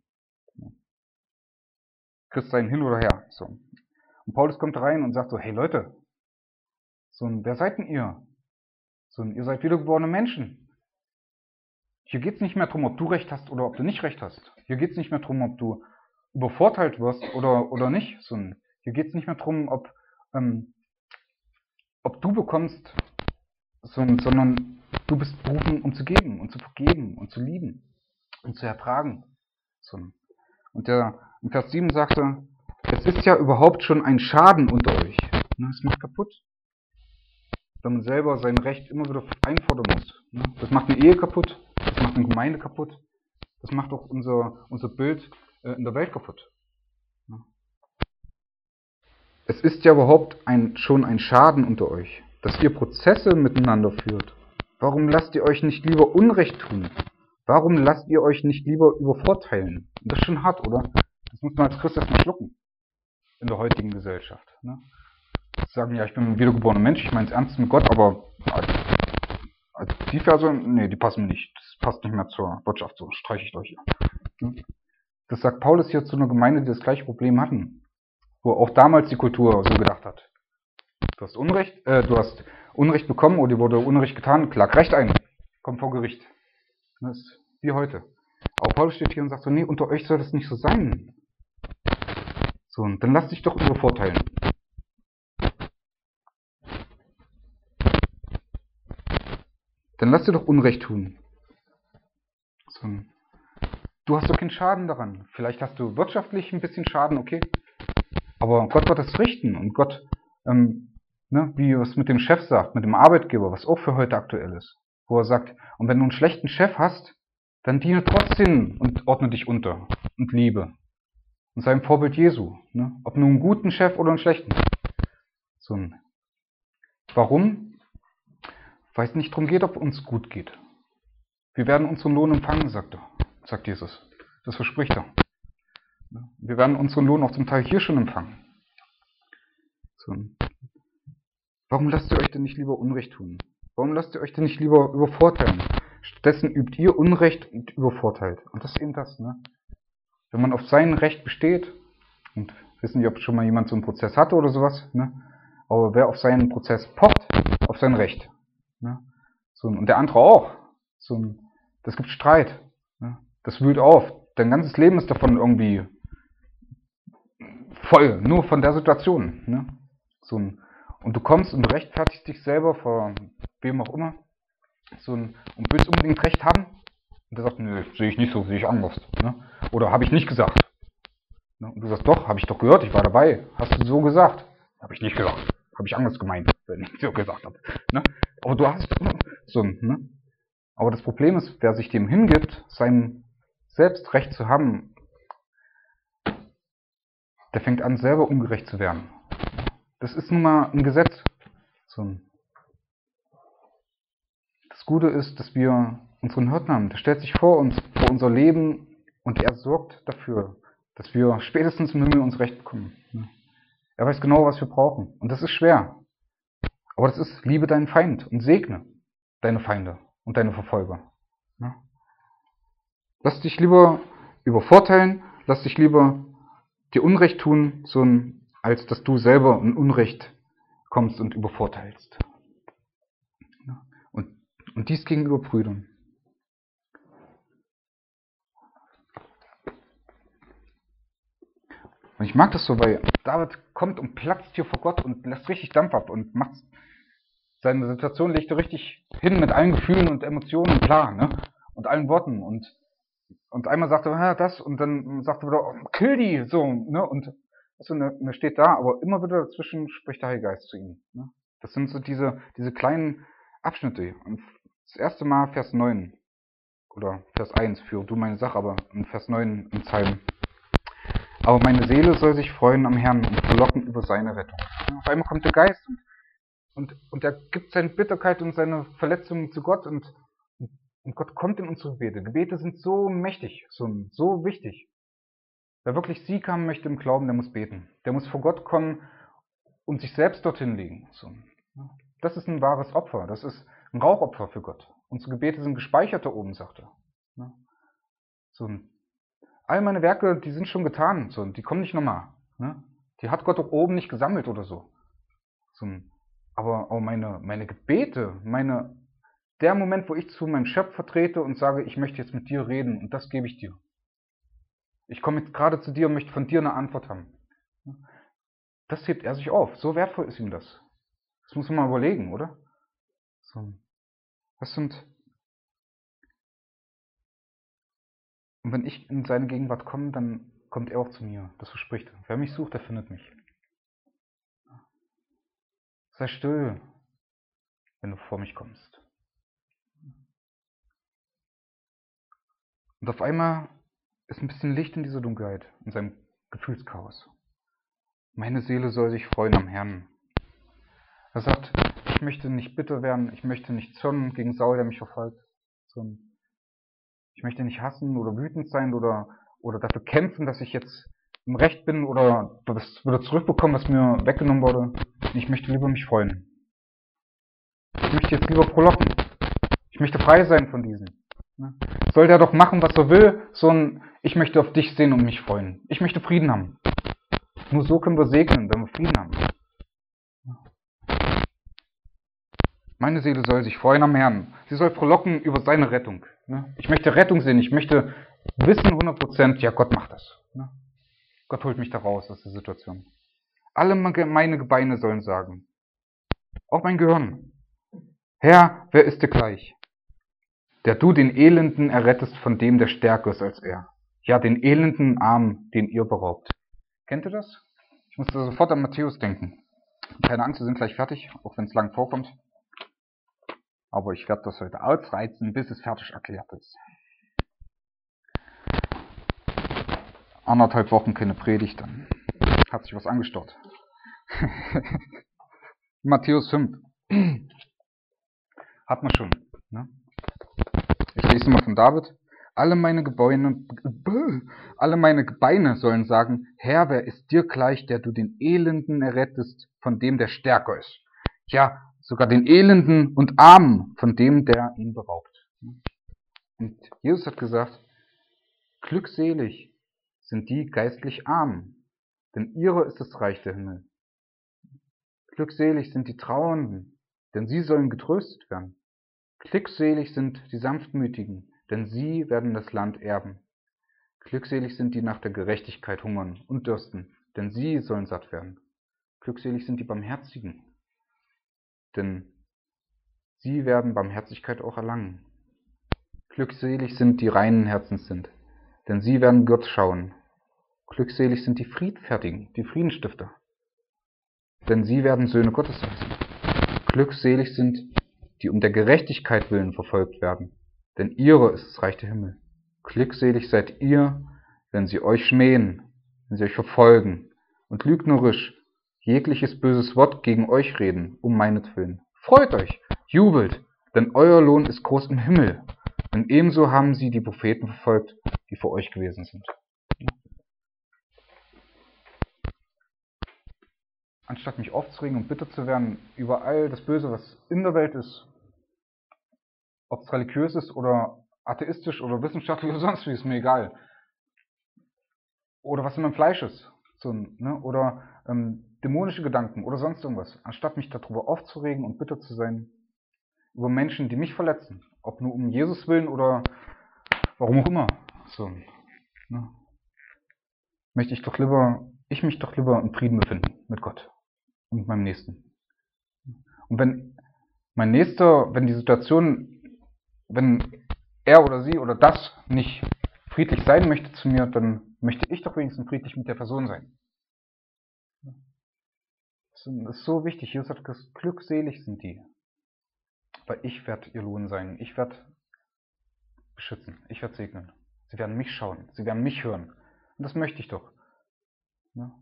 Christ sein hin oder her. So. Und Paulus kommt rein und sagt so, hey Leute, so, wer seid denn ihr? So, ihr seid wiedergeborene Menschen. Hier geht es nicht mehr darum, ob du Recht hast oder ob du nicht Recht hast. Hier geht es nicht mehr darum, ob du übervorteilt wirst oder, oder nicht. So, hier geht es nicht mehr darum, ob, ähm, ob du bekommst, so, sondern du bist berufen, um zu geben und zu vergeben und zu lieben und zu ertragen. So. Und der in Vers sieben sagte, es ist ja überhaupt schon ein Schaden unter euch. Es macht kaputt, wenn man selber sein Recht immer wieder einfordern muss. Das macht eine Ehe kaputt, das macht eine Gemeinde kaputt, das macht auch unser, unser Bild in der Welt kaputt. Es ist ja überhaupt ein, schon ein Schaden unter euch, dass ihr Prozesse miteinander führt. Warum lasst ihr euch nicht lieber Unrecht tun? Warum lasst ihr euch nicht lieber übervorteilen? Und das ist schon hart, oder? Das muss man als Christ erstmal schlucken in der heutigen Gesellschaft. Ne? Sagen, ja, ich bin ein wiedergeborener Mensch, ich meine es ernst mit Gott, aber als, als die Verse, nee, die passen mir nicht. Das passt nicht mehr zur Wirtschaft, so streiche ich euch hier. Das sagt Paulus hier zu einer Gemeinde, die das gleiche Problem hatten, wo auch damals die Kultur so gedacht hat. Du hast Unrecht, äh, du hast Unrecht bekommen oder dir wurde Unrecht getan, klag Recht ein, komm vor Gericht. Das ist wie heute. Aber Paulus steht hier und sagt so, nee, unter euch soll das nicht so sein. So, und dann lass dich doch übervorteilen. Dann lass dir doch Unrecht tun. So. Du hast doch keinen Schaden daran. Vielleicht hast du wirtschaftlich ein bisschen Schaden, okay. Aber Gott wird das richten. Und Gott, ähm, ne, wie es mit dem Chef sagt, mit dem Arbeitgeber, was auch für heute aktuell ist. Wo er sagt, und wenn du einen schlechten Chef hast, dann diene trotzdem und ordne dich unter und liebe. Und sei ein Vorbild Jesu. Ne? Ob nur einen guten Chef oder einen schlechten. So. Warum? Weil es nicht darum geht, ob uns gut geht. Wir werden unseren Lohn empfangen, sagt er, sagt Jesus. Das verspricht er. Wir werden unseren Lohn auch zum Teil hier schon empfangen. So. Warum lasst ihr euch denn nicht lieber Unrecht tun? Warum lasst ihr euch denn nicht lieber übervorteilen? Stattdessen übt ihr Unrecht und übervorteilt. Und das ist eben das, ne? Wenn man auf sein Recht besteht, und wissen nicht, ob schon mal jemand so einen Prozess hatte oder sowas, ne? Aber wer auf seinen Prozess pocht, auf sein Recht, Ne? So, und der andere auch. So, das gibt Streit. Ne? Das wühlt auf. Dein ganzes Leben ist davon irgendwie voll, nur von der Situation. Ne? So, und du kommst und rechtfertigst dich selber vor wem auch immer so, und willst unbedingt Recht haben. Und der sagt, nö, sehe ich nicht so, sehe ich anders. Ne? Oder habe ich nicht gesagt. Ne? Und du sagst, doch, habe ich doch gehört, ich war dabei. Hast du so gesagt? Habe ich nicht gesagt. Habe ich anders gemeint, wenn ich so gesagt habe. Ne? Aber du hast so, ne? Aber das Problem ist, wer sich dem hingibt, seinem selbst Recht zu haben, der fängt an, selber ungerecht zu werden. Das ist nun mal ein Gesetz. So. Das Gute ist, dass wir unseren Hirten haben. Der stellt sich vor uns, vor unser Leben und er sorgt dafür, dass wir spätestens im Himmel uns Recht bekommen. Er weiß genau, was wir brauchen. Und das ist schwer. Aber das ist, liebe deinen Feind und segne deine Feinde und deine Verfolger. Lass dich lieber übervorteilen, lass dich lieber dir Unrecht tun, so ein, als dass du selber in Unrecht kommst und übervorteilst. Und, und dies gegenüber Brüdern. Und ich mag das so, weil David kommt und platzt hier vor Gott und lässt richtig Dampf ab und macht seine Situation, legt er richtig hin mit allen Gefühlen und Emotionen und klar, ne? Und allen Worten. Und, und einmal sagt er, ja, das, und dann sagt er wieder, oh, kill die, so, ne? Und so, ne, ne, steht da, aber immer wieder dazwischen spricht der Heilige Geist zu ihm. Ne? Das sind so diese, diese kleinen Abschnitte. Und das erste Mal Vers neun oder Vers eins, führe du meine Sache, aber in Vers neun im Psalm. Aber meine Seele soll sich freuen am Herrn und verlocken über seine Rettung. Auf einmal kommt der Geist und, und, und er gibt seine Bitterkeit und seine Verletzungen zu Gott und, und Gott kommt in unsere Gebete. Gebete sind so mächtig, so, so wichtig. Wer wirklich Sieg haben möchte im Glauben, der muss beten. Der muss vor Gott kommen und sich selbst dorthin legen. So. Das ist ein wahres Opfer. Das ist ein Rauchopfer für Gott. Unsere Gebete sind gespeichert da oben, sagt er. So. All meine Werke, die sind schon getan. So. Die kommen nicht nochmal. Ne? Die hat Gott doch oben nicht gesammelt oder so. so. Aber, aber meine, meine Gebete, meine, der Moment, wo ich zu meinem Schöpfer trete und sage, ich möchte jetzt mit dir reden und das gebe ich dir. Ich komme jetzt gerade zu dir und möchte von dir eine Antwort haben. Das hebt er sich auf. So wertvoll ist ihm das. Das muss man mal überlegen, oder? So. Das sind. Und wenn ich in seine Gegenwart komme, dann kommt er auch zu mir. Das verspricht er. Wer mich sucht, der findet mich. Sei still, wenn du vor mich kommst. Und auf einmal ist ein bisschen Licht in dieser Dunkelheit, in seinem Gefühlschaos. Meine Seele soll sich freuen am Herrn. Er sagt, ich möchte nicht bitter werden, ich möchte nicht zürnen gegen Saul, der mich verfolgt. Ich möchte nicht hassen oder wütend sein oder, oder dafür kämpfen, dass ich jetzt im Recht bin oder das wieder zurückbekomme, was mir weggenommen wurde. Ich möchte lieber mich freuen. Ich möchte jetzt lieber frohlocken. Ich möchte frei sein von diesem. Soll der doch machen, was er will, sondern ich möchte auf dich sehen und mich freuen. Ich möchte Frieden haben. Nur so können wir segnen, wenn wir Frieden haben. Meine Seele soll sich freuen am Herrn. Sie soll frohlocken über seine Rettung. Ich möchte Rettung sehen. Ich möchte wissen hundert Prozent, ja, Gott macht das. Gott holt mich da raus aus der Situation. Alle meine Gebeine sollen sagen, auch mein Gehirn, Herr, wer ist dir gleich? Der du den Elenden errettest von dem, der stärker ist als er. Ja, den elenden Arm, den ihr beraubt. Kennt ihr das? Ich musste sofort an Matthäus denken. Keine Angst, wir sind gleich fertig, auch wenn es lang vorkommt. Aber ich werde das heute ausreizen, bis es fertig erklärt ist. Anderthalb Wochen keine Predigt, dann hat sich was angestaut. Matthäus fünf. Hat man schon. Ne? Ich lese mal von David. Alle meine Gebeine, alle meine Gebeine sollen sagen, Herr, wer ist dir gleich, der du den Elenden errettest, von dem der stärker ist? Ja, sogar den Elenden und Armen, von dem der ihn beraubt. Und Jesus hat gesagt, glückselig sind die geistlich Armen, denn ihrer ist das Reich der Himmel. Glückselig sind die Trauernden, denn sie sollen getröstet werden. Glückselig sind die Sanftmütigen, denn sie werden das Land erben. Glückselig sind die nach der Gerechtigkeit hungern und dürsten, denn sie sollen satt werden. Glückselig sind die Barmherzigen, denn sie werden Barmherzigkeit auch erlangen. Glückselig sind die reinen Herzens sind, denn sie werden Gott schauen. Glückselig sind die Friedfertigen, die Friedensstifter, denn sie werden Söhne Gottes heißen. Glückselig sind, die um der Gerechtigkeit willen verfolgt werden, denn ihre ist das Reich der Himmel. Glückselig seid ihr, wenn sie euch schmähen, wenn sie euch verfolgen und lügnerisch jegliches böses Wort gegen euch reden, um meinetwillen. Freut euch, jubelt, denn euer Lohn ist groß im Himmel, denn ebenso haben sie die Propheten verfolgt, die vor euch gewesen sind. Anstatt mich aufzuregen und bitter zu werden über all das Böse, was in der Welt ist, ob es religiös ist oder atheistisch oder wissenschaftlich oder sonst wie, ist mir egal. Oder was in meinem Fleisch ist. So, ne? Oder ähm, dämonische Gedanken oder sonst irgendwas. Anstatt mich darüber aufzuregen und bitter zu sein über Menschen, die mich verletzen. Ob nur um Jesus willen oder warum auch immer. So, ne? Möchte ich doch lieber, ich mich doch lieber im Frieden befinden mit Gott und mit meinem Nächsten. Und wenn mein Nächster, wenn die Situation, wenn er oder sie oder das nicht friedlich sein möchte zu mir, dann möchte ich doch wenigstens friedlich mit der Person sein. Das ist so wichtig. Jesus hat gesagt, glückselig sind die, weil ich werde ihr Lohn sein. Ich werde beschützen. Ich werde segnen. Sie werden mich schauen. Sie werden mich hören. Und das möchte ich doch. Ja.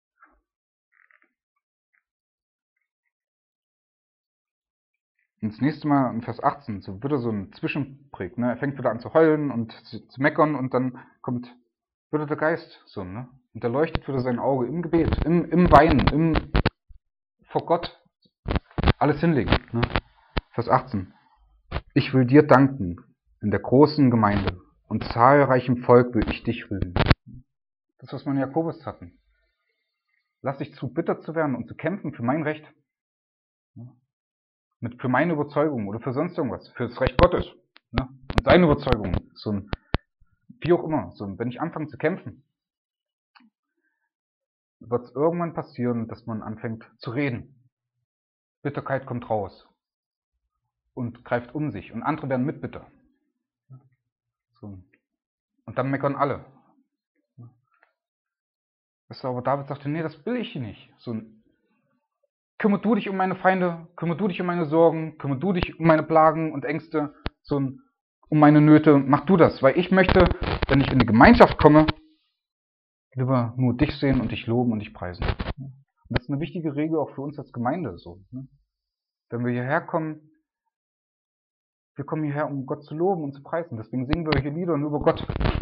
Und das nächste Mal in Vers achtzehn, so wird er so ein Zwischenpräg, ne? Er fängt wieder an zu heulen und zu, zu meckern und dann kommt wieder der Geist, so, ne? Und er leuchtet wieder sein Auge im Gebet, im, im Weinen, im vor Gott alles hinlegen, ne? Vers achtzehn. Ich will dir danken in der großen Gemeinde und zahlreichem Volk will ich dich rühmen. Das, was wir in Jakobus hatten. Lass dich zu, bitter zu werden und zu kämpfen für mein Recht. Mit, für meine Überzeugung oder für sonst irgendwas. Für das Recht Gottes. Ne? Und seine Überzeugung. So ein, wie auch immer. So ein, wenn ich anfange zu kämpfen, wird es irgendwann passieren, dass man anfängt zu reden. Bitterkeit kommt raus. Und greift um sich. Und andere werden mitbitter. So. Und dann meckern alle. Aber David sagte, nee, das will ich nicht. So, kümmere du dich um meine Feinde, kümmere du dich um meine Sorgen, kümmere du dich um meine Plagen und Ängste, so, um meine Nöte, mach du das. Weil ich möchte, wenn ich in die Gemeinschaft komme, lieber nur dich sehen und dich loben und dich preisen. Und das ist eine wichtige Regel auch für uns als Gemeinde. So, ne? Wenn wir hierher kommen, wir kommen hierher, um Gott zu loben und zu preisen. Deswegen singen wir hier Lieder nur über Gott.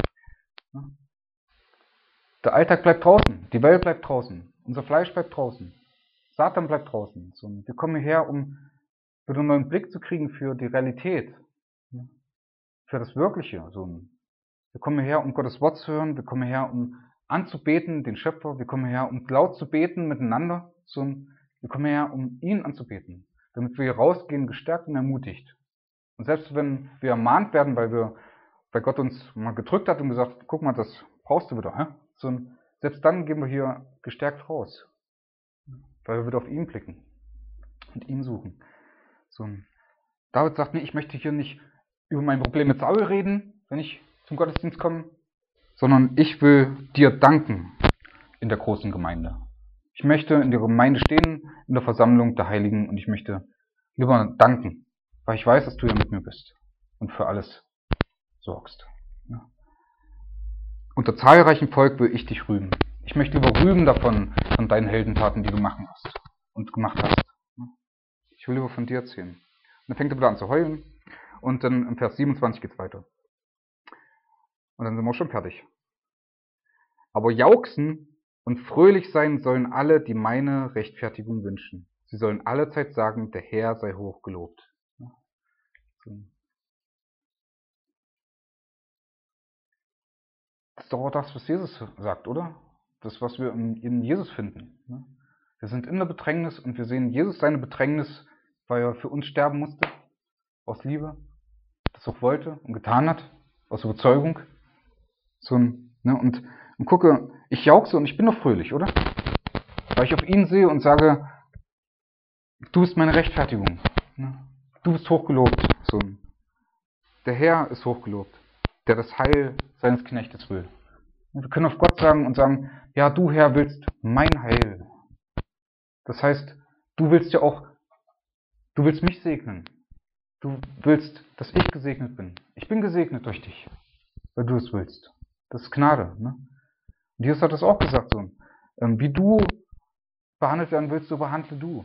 Der Alltag bleibt draußen, die Welt bleibt draußen, unser Fleisch bleibt draußen, Satan bleibt draußen. So, wir kommen hierher, um wieder einen neuen Blick zu kriegen für die Realität, für das Wirkliche. So, wir kommen hierher, um Gottes Wort zu hören, wir kommen hierher, um anzubeten, den Schöpfer, wir kommen hierher, um laut zu beten miteinander. So, wir kommen hierher, um ihn anzubeten, damit wir hier rausgehen, gestärkt und ermutigt. Und selbst wenn wir ermahnt werden, weil wir, weil Gott uns mal gedrückt hat und gesagt, guck mal, das brauchst du wieder, hä? So, selbst dann gehen wir hier gestärkt raus, weil wir wieder auf ihn blicken und ihn suchen. So, David sagt, nee, ich möchte hier nicht über mein Problem mit Saul reden, wenn ich zum Gottesdienst komme, sondern ich will dir danken in der großen Gemeinde. Ich möchte in der Gemeinde stehen, in der Versammlung der Heiligen, und ich möchte lieber danken, weil ich weiß, dass du ja mit mir bist und für alles sorgst. Ja. Unter zahlreichem Volk will ich dich rühmen. Ich möchte lieber rühmen davon, von deinen Heldentaten, die du machen hast und gemacht hast. Ich will lieber von dir erzählen. Und dann fängt er wieder an zu heulen, und dann im Vers siebenundzwanzig geht es weiter. Und dann sind wir schon fertig. Aber jauchzen und fröhlich sein sollen alle, die meine Rechtfertigung wünschen. Sie sollen allezeit sagen, der Herr sei hoch gelobt. Das ist doch auch das, was Jesus sagt, oder? Das, was wir in Jesus finden. Wir sind in der Bedrängnis und wir sehen Jesus seine Bedrängnis weil er für uns sterben musste, aus Liebe, das auch wollte und getan hat, aus Überzeugung. So ein, ne, und, und gucke, ich jauchze und ich bin doch fröhlich, oder? Weil ich auf ihn sehe und sage, du bist meine Rechtfertigung. Ne? Du bist hochgelobt. So ein, der Herr ist hochgelobt, der das Heil seines Knechtes will. Und wir können auf Gott sagen und sagen, ja, du Herr willst mein Heil. Das heißt, du willst ja auch, du willst mich segnen. Du willst, dass ich gesegnet bin. Ich bin gesegnet durch dich, weil du es willst. Das ist Gnade. Ne? Und Jesus hat das auch gesagt, so. Ähm, wie du behandelt werden willst, so behandle du.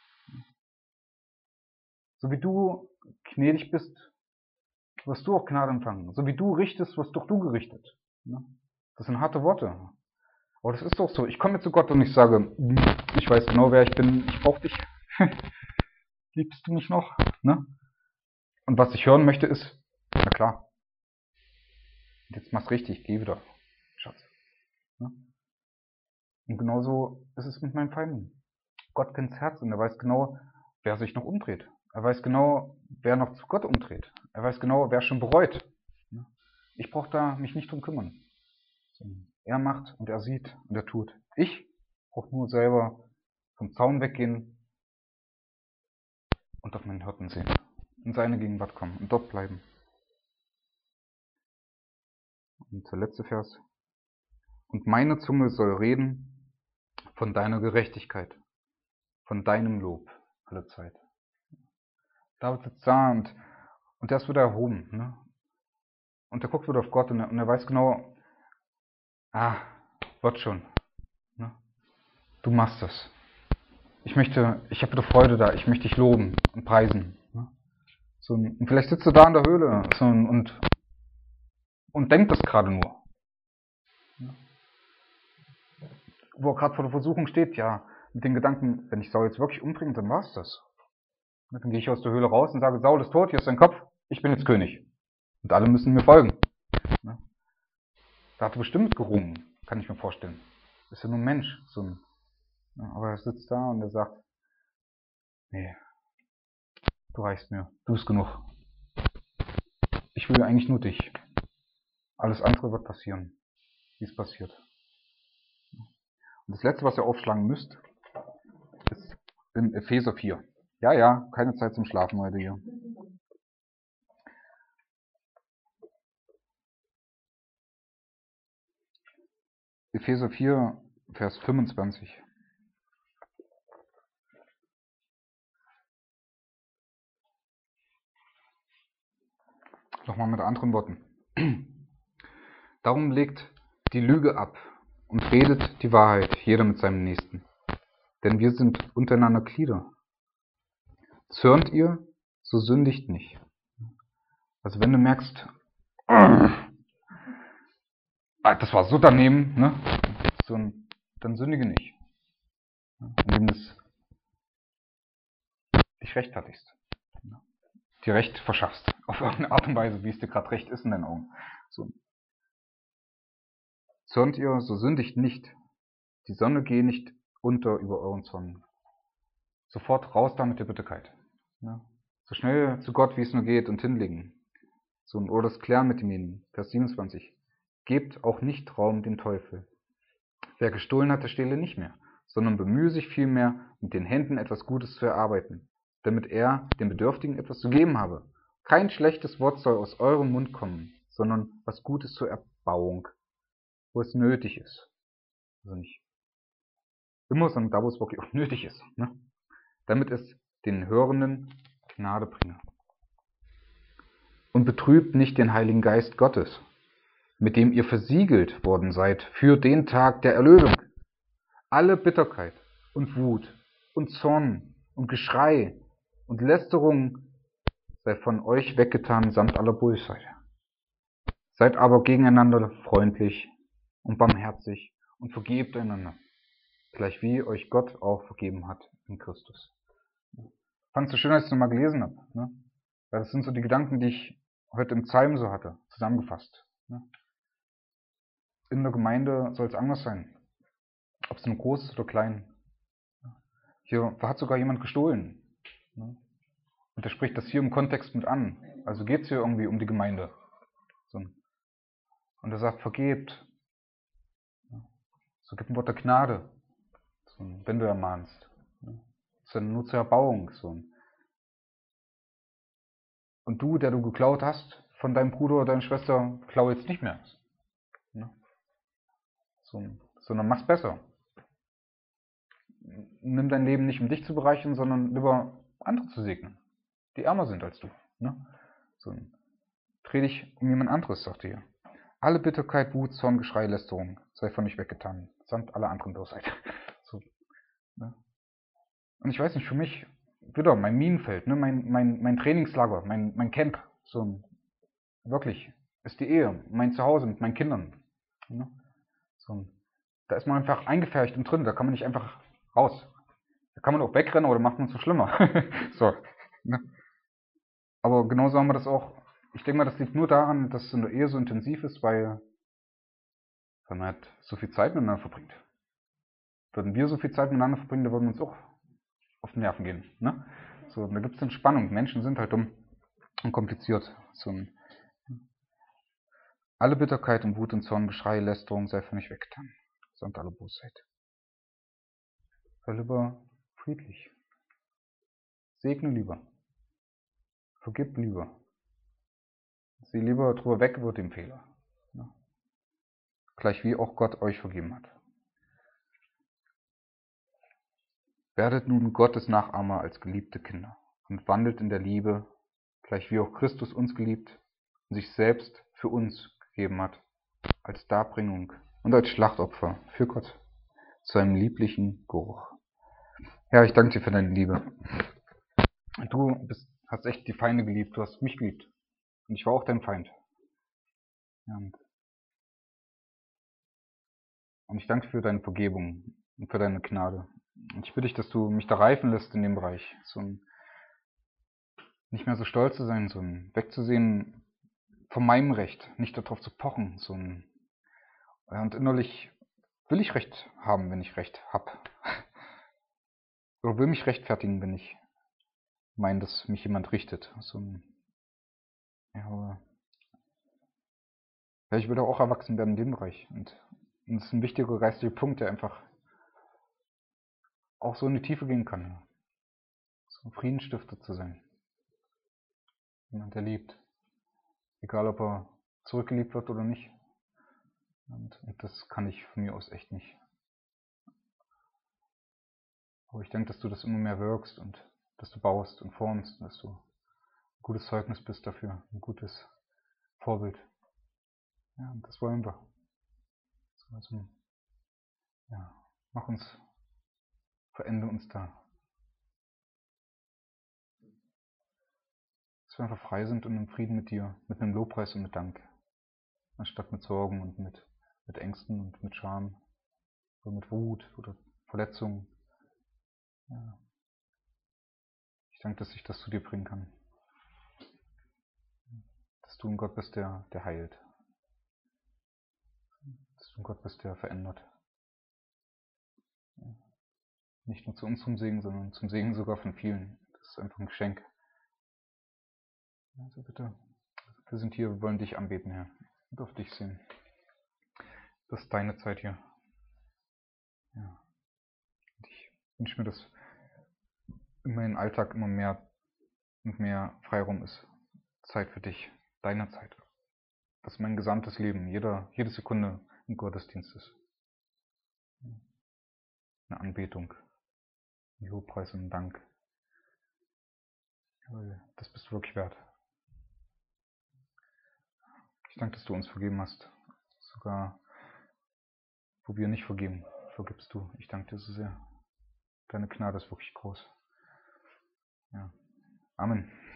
So wie du gnädig bist, wirst du auch Gnade empfangen. So wie du richtest, wirst doch du gerichtet. Ne? Das sind harte Worte. Aber das ist doch so. Ich komme zu Gott und ich sage, ich weiß genau, wer ich bin, ich brauche dich. Liebst du mich noch? Ne? Und was ich hören möchte ist, na klar, jetzt mach's richtig, geh wieder, Schatz. Ne? Und genauso ist es mit meinen Feinden. Gott kennt das Herz und er weiß genau, wer sich noch umdreht. Er weiß genau, wer noch zu Gott umdreht. Er weiß genau, wer schon bereut. Ich brauche da mich nicht drum kümmern. Er macht und er sieht und er tut. Ich brauche nur selber vom Zaun weggehen und auf meinen Hirten sehen. In seine Gegenwart kommen und dort bleiben. Und der letzte Vers. Und meine Zunge soll reden von deiner Gerechtigkeit, von deinem Lob alle Zeit. David sitzt da und, und der ist wieder erhoben. Ne? Und der guckt wieder auf Gott und er, und er weiß genau, ah, wird schon. Ne? Du machst das. Ich möchte, ich habe wieder Freude da, ich möchte dich loben und preisen. Ne? So, und vielleicht sitzt du da in der Höhle so, und, und denkt das gerade nur. Ne? Wo er gerade vor der Versuchung steht, ja, mit den Gedanken, wenn ich Saul jetzt wirklich umbringe, dann war's das. Und dann gehe ich aus der Höhle raus und sage, Saul ist tot, hier ist sein Kopf, ich bin jetzt König. Und alle müssen mir folgen. Ne? Da hat er bestimmt gerungen, kann ich mir vorstellen. Ist ja nur ein Mensch. So ein, ja, aber er sitzt da und er sagt, nee, du reichst mir, du bist genug. Ich will eigentlich nur dich. Alles andere wird passieren, wie es passiert. Und das letzte, was ihr aufschlagen müsst, ist in Epheser vier. Ja, ja, keine Zeit zum Schlafen heute hier. Epheser vier, Vers fünfundzwanzig. Nochmal mit anderen Worten. Darum legt die Lüge ab und redet die Wahrheit, jeder mit seinem Nächsten. Denn wir sind untereinander Glieder. Zürnt ihr, so sündigt nicht. Also wenn du merkst, ah, das war so daneben, ne? So ein, dann sündige nicht. Indem du dich rechtfertigst. Dir Recht verschaffst. Auf irgendeine Art und Weise, wie es dir gerade recht ist in deinen Augen. So. Zürnt ihr, so sündigt nicht. Die Sonne gehe nicht unter über euren Zorn. Sofort raus da mit der Bitterkeit. Ja. So schnell zu Gott, wie es nur geht, und hinlegen. So, oder das Klären mit demjenigen. Vers siebenundzwanzig. Gebt auch nicht Raum dem Teufel. Wer gestohlen hat, der stehle nicht mehr, sondern bemühe sich vielmehr, mit den Händen etwas Gutes zu erarbeiten, damit er dem Bedürftigen etwas zu geben habe. Kein schlechtes Wort soll aus eurem Mund kommen, sondern was Gutes zur Erbauung, wo es nötig ist. Also nicht immer, sondern da, wo es wirklich auch nötig ist. Ne? Damit es den Hörenden Gnade bringe. Und betrübt nicht den Heiligen Geist Gottes, mit dem ihr versiegelt worden seid für den Tag der Erlösung. Alle Bitterkeit und Wut und Zorn und Geschrei und Lästerung sei von euch weggetan samt aller Bosheit. Seid aber gegeneinander freundlich und barmherzig und vergebt einander, gleich wie euch Gott auch vergeben hat in Christus. Ich fand es so schön, als ich es nochmal gelesen habe. Ne? Weil das sind so die Gedanken, die ich heute im Psalm so hatte, zusammengefasst. Ne? In der Gemeinde soll es anders sein. Ob es nun groß ist oder klein. Hier hat sogar jemand gestohlen. Ne? Und er spricht das hier im Kontext mit an. Also geht es hier irgendwie um die Gemeinde. So. Und er sagt, vergebt. So gibt ein Wort der Gnade, so, wenn du ermahnst. Das ist ja nur zur Erbauung. So. Und du, der du geklaut hast von deinem Bruder oder deiner Schwester, klau jetzt nicht mehr. So, sondern mach's besser. Nimm dein Leben nicht, um dich zu bereichern, sondern lieber andere zu segnen, die ärmer sind als du. Ne? So, dreh dich um jemand anderes, sagt er hier. Alle Bitterkeit, Wut, Zorn, Geschrei, Lästerung sei von euch weggetan, samt aller anderen Bosheit. So, ne? Und ich weiß nicht, für mich, wieder mein Minenfeld, ne? mein, mein, mein Trainingslager, mein, mein Camp, so wirklich, ist die Ehe, mein Zuhause mit meinen Kindern. Ne? So, da ist man einfach eingefärbt und drin, da kann man nicht einfach raus. Da kann man auch wegrennen oder macht man es so schlimmer. So, ne? Aber genauso haben wir das auch. Ich denke mal, das liegt nur daran, dass es in der Ehe so intensiv ist, weil, weil man halt so viel Zeit miteinander verbringt. Würden wir so viel Zeit miteinander verbringen, dann würden wir uns auch auf die Nerven gehen. Ne? So, da gibt es eine Spannung. Menschen sind halt dumm und kompliziert. So ein, alle Bitterkeit und Wut und Zorn, Geschrei, Lästerung sei von euch weggetan, samt alle Bosheit. Sei lieber friedlich. Segne lieber. Vergib lieber. Sieh lieber drüber weg über den Fehler. Ja. Gleich wie auch Gott euch vergeben hat. Werdet nun Gottes Nachahmer als geliebte Kinder und wandelt in der Liebe, gleich wie auch Christus uns geliebt und sich selbst für uns gegeben hat, als Darbringung und als Schlachtopfer für Gott, zu einem lieblichen Geruch. Herr, ich danke dir für deine Liebe. Du bist, hast echt die Feinde geliebt, du hast mich geliebt. Und ich war auch dein Feind. Ja, und, und ich danke für deine Vergebung und für deine Gnade. Und ich bitte dich, dass du mich da reifen lässt in dem Bereich. So ein, nicht mehr so stolz zu sein, so ein, wegzusehen von meinem Recht, nicht darauf zu pochen. So ein, und innerlich will ich Recht haben, wenn ich Recht hab. Oder will mich rechtfertigen, wenn ich meine, dass mich jemand richtet. So ein, ja, aber ja, ich will auch erwachsen werden in dem Bereich. Und, und das ist ein wichtiger geistiger Punkt, der einfach auch so in die Tiefe gehen kann. So ein Friedensstifter zu sein. Jemand, der liebt. Egal, ob er zurückgeliebt wird oder nicht. Und, und das kann ich von mir aus echt nicht. Aber ich denke, dass du das immer mehr wirkst und dass du baust und formst und dass du ein gutes Zeugnis bist dafür, ein gutes Vorbild. Ja, und das wollen wir. Also, ja, mach uns, verende uns da. Dass wir einfach frei sind und im Frieden mit dir, mit einem Lobpreis und mit Dank. Anstatt mit Sorgen und mit, mit Ängsten und mit Scham oder mit Wut oder Verletzungen. Ja. Ich danke, dass ich das zu dir bringen kann. Dass du ein Gott bist, der, der heilt. Dass du ein Gott bist, der verändert. Nicht nur zu unserem Segen, sondern zum Segen sogar von vielen. Das ist einfach ein Geschenk. Also bitte, wir sind hier, wir wollen dich anbeten, Herr. Und auf dich sehen. Das ist deine Zeit hier. Ja. Und ich wünsche mir, dass in meinem Alltag immer mehr und mehr Freiraum ist. Zeit für dich, deine Zeit. Dass mein gesamtes Leben, jeder, jede Sekunde ein Gottesdienst ist. Eine Anbetung, ein Lobpreis und ein Dank. Das bist du wirklich wert. Ich danke, dass du uns vergeben hast. Sogar wo wir nicht vergeben, vergibst du. Ich danke dir so sehr. Deine Gnade ist wirklich groß. Ja. Amen.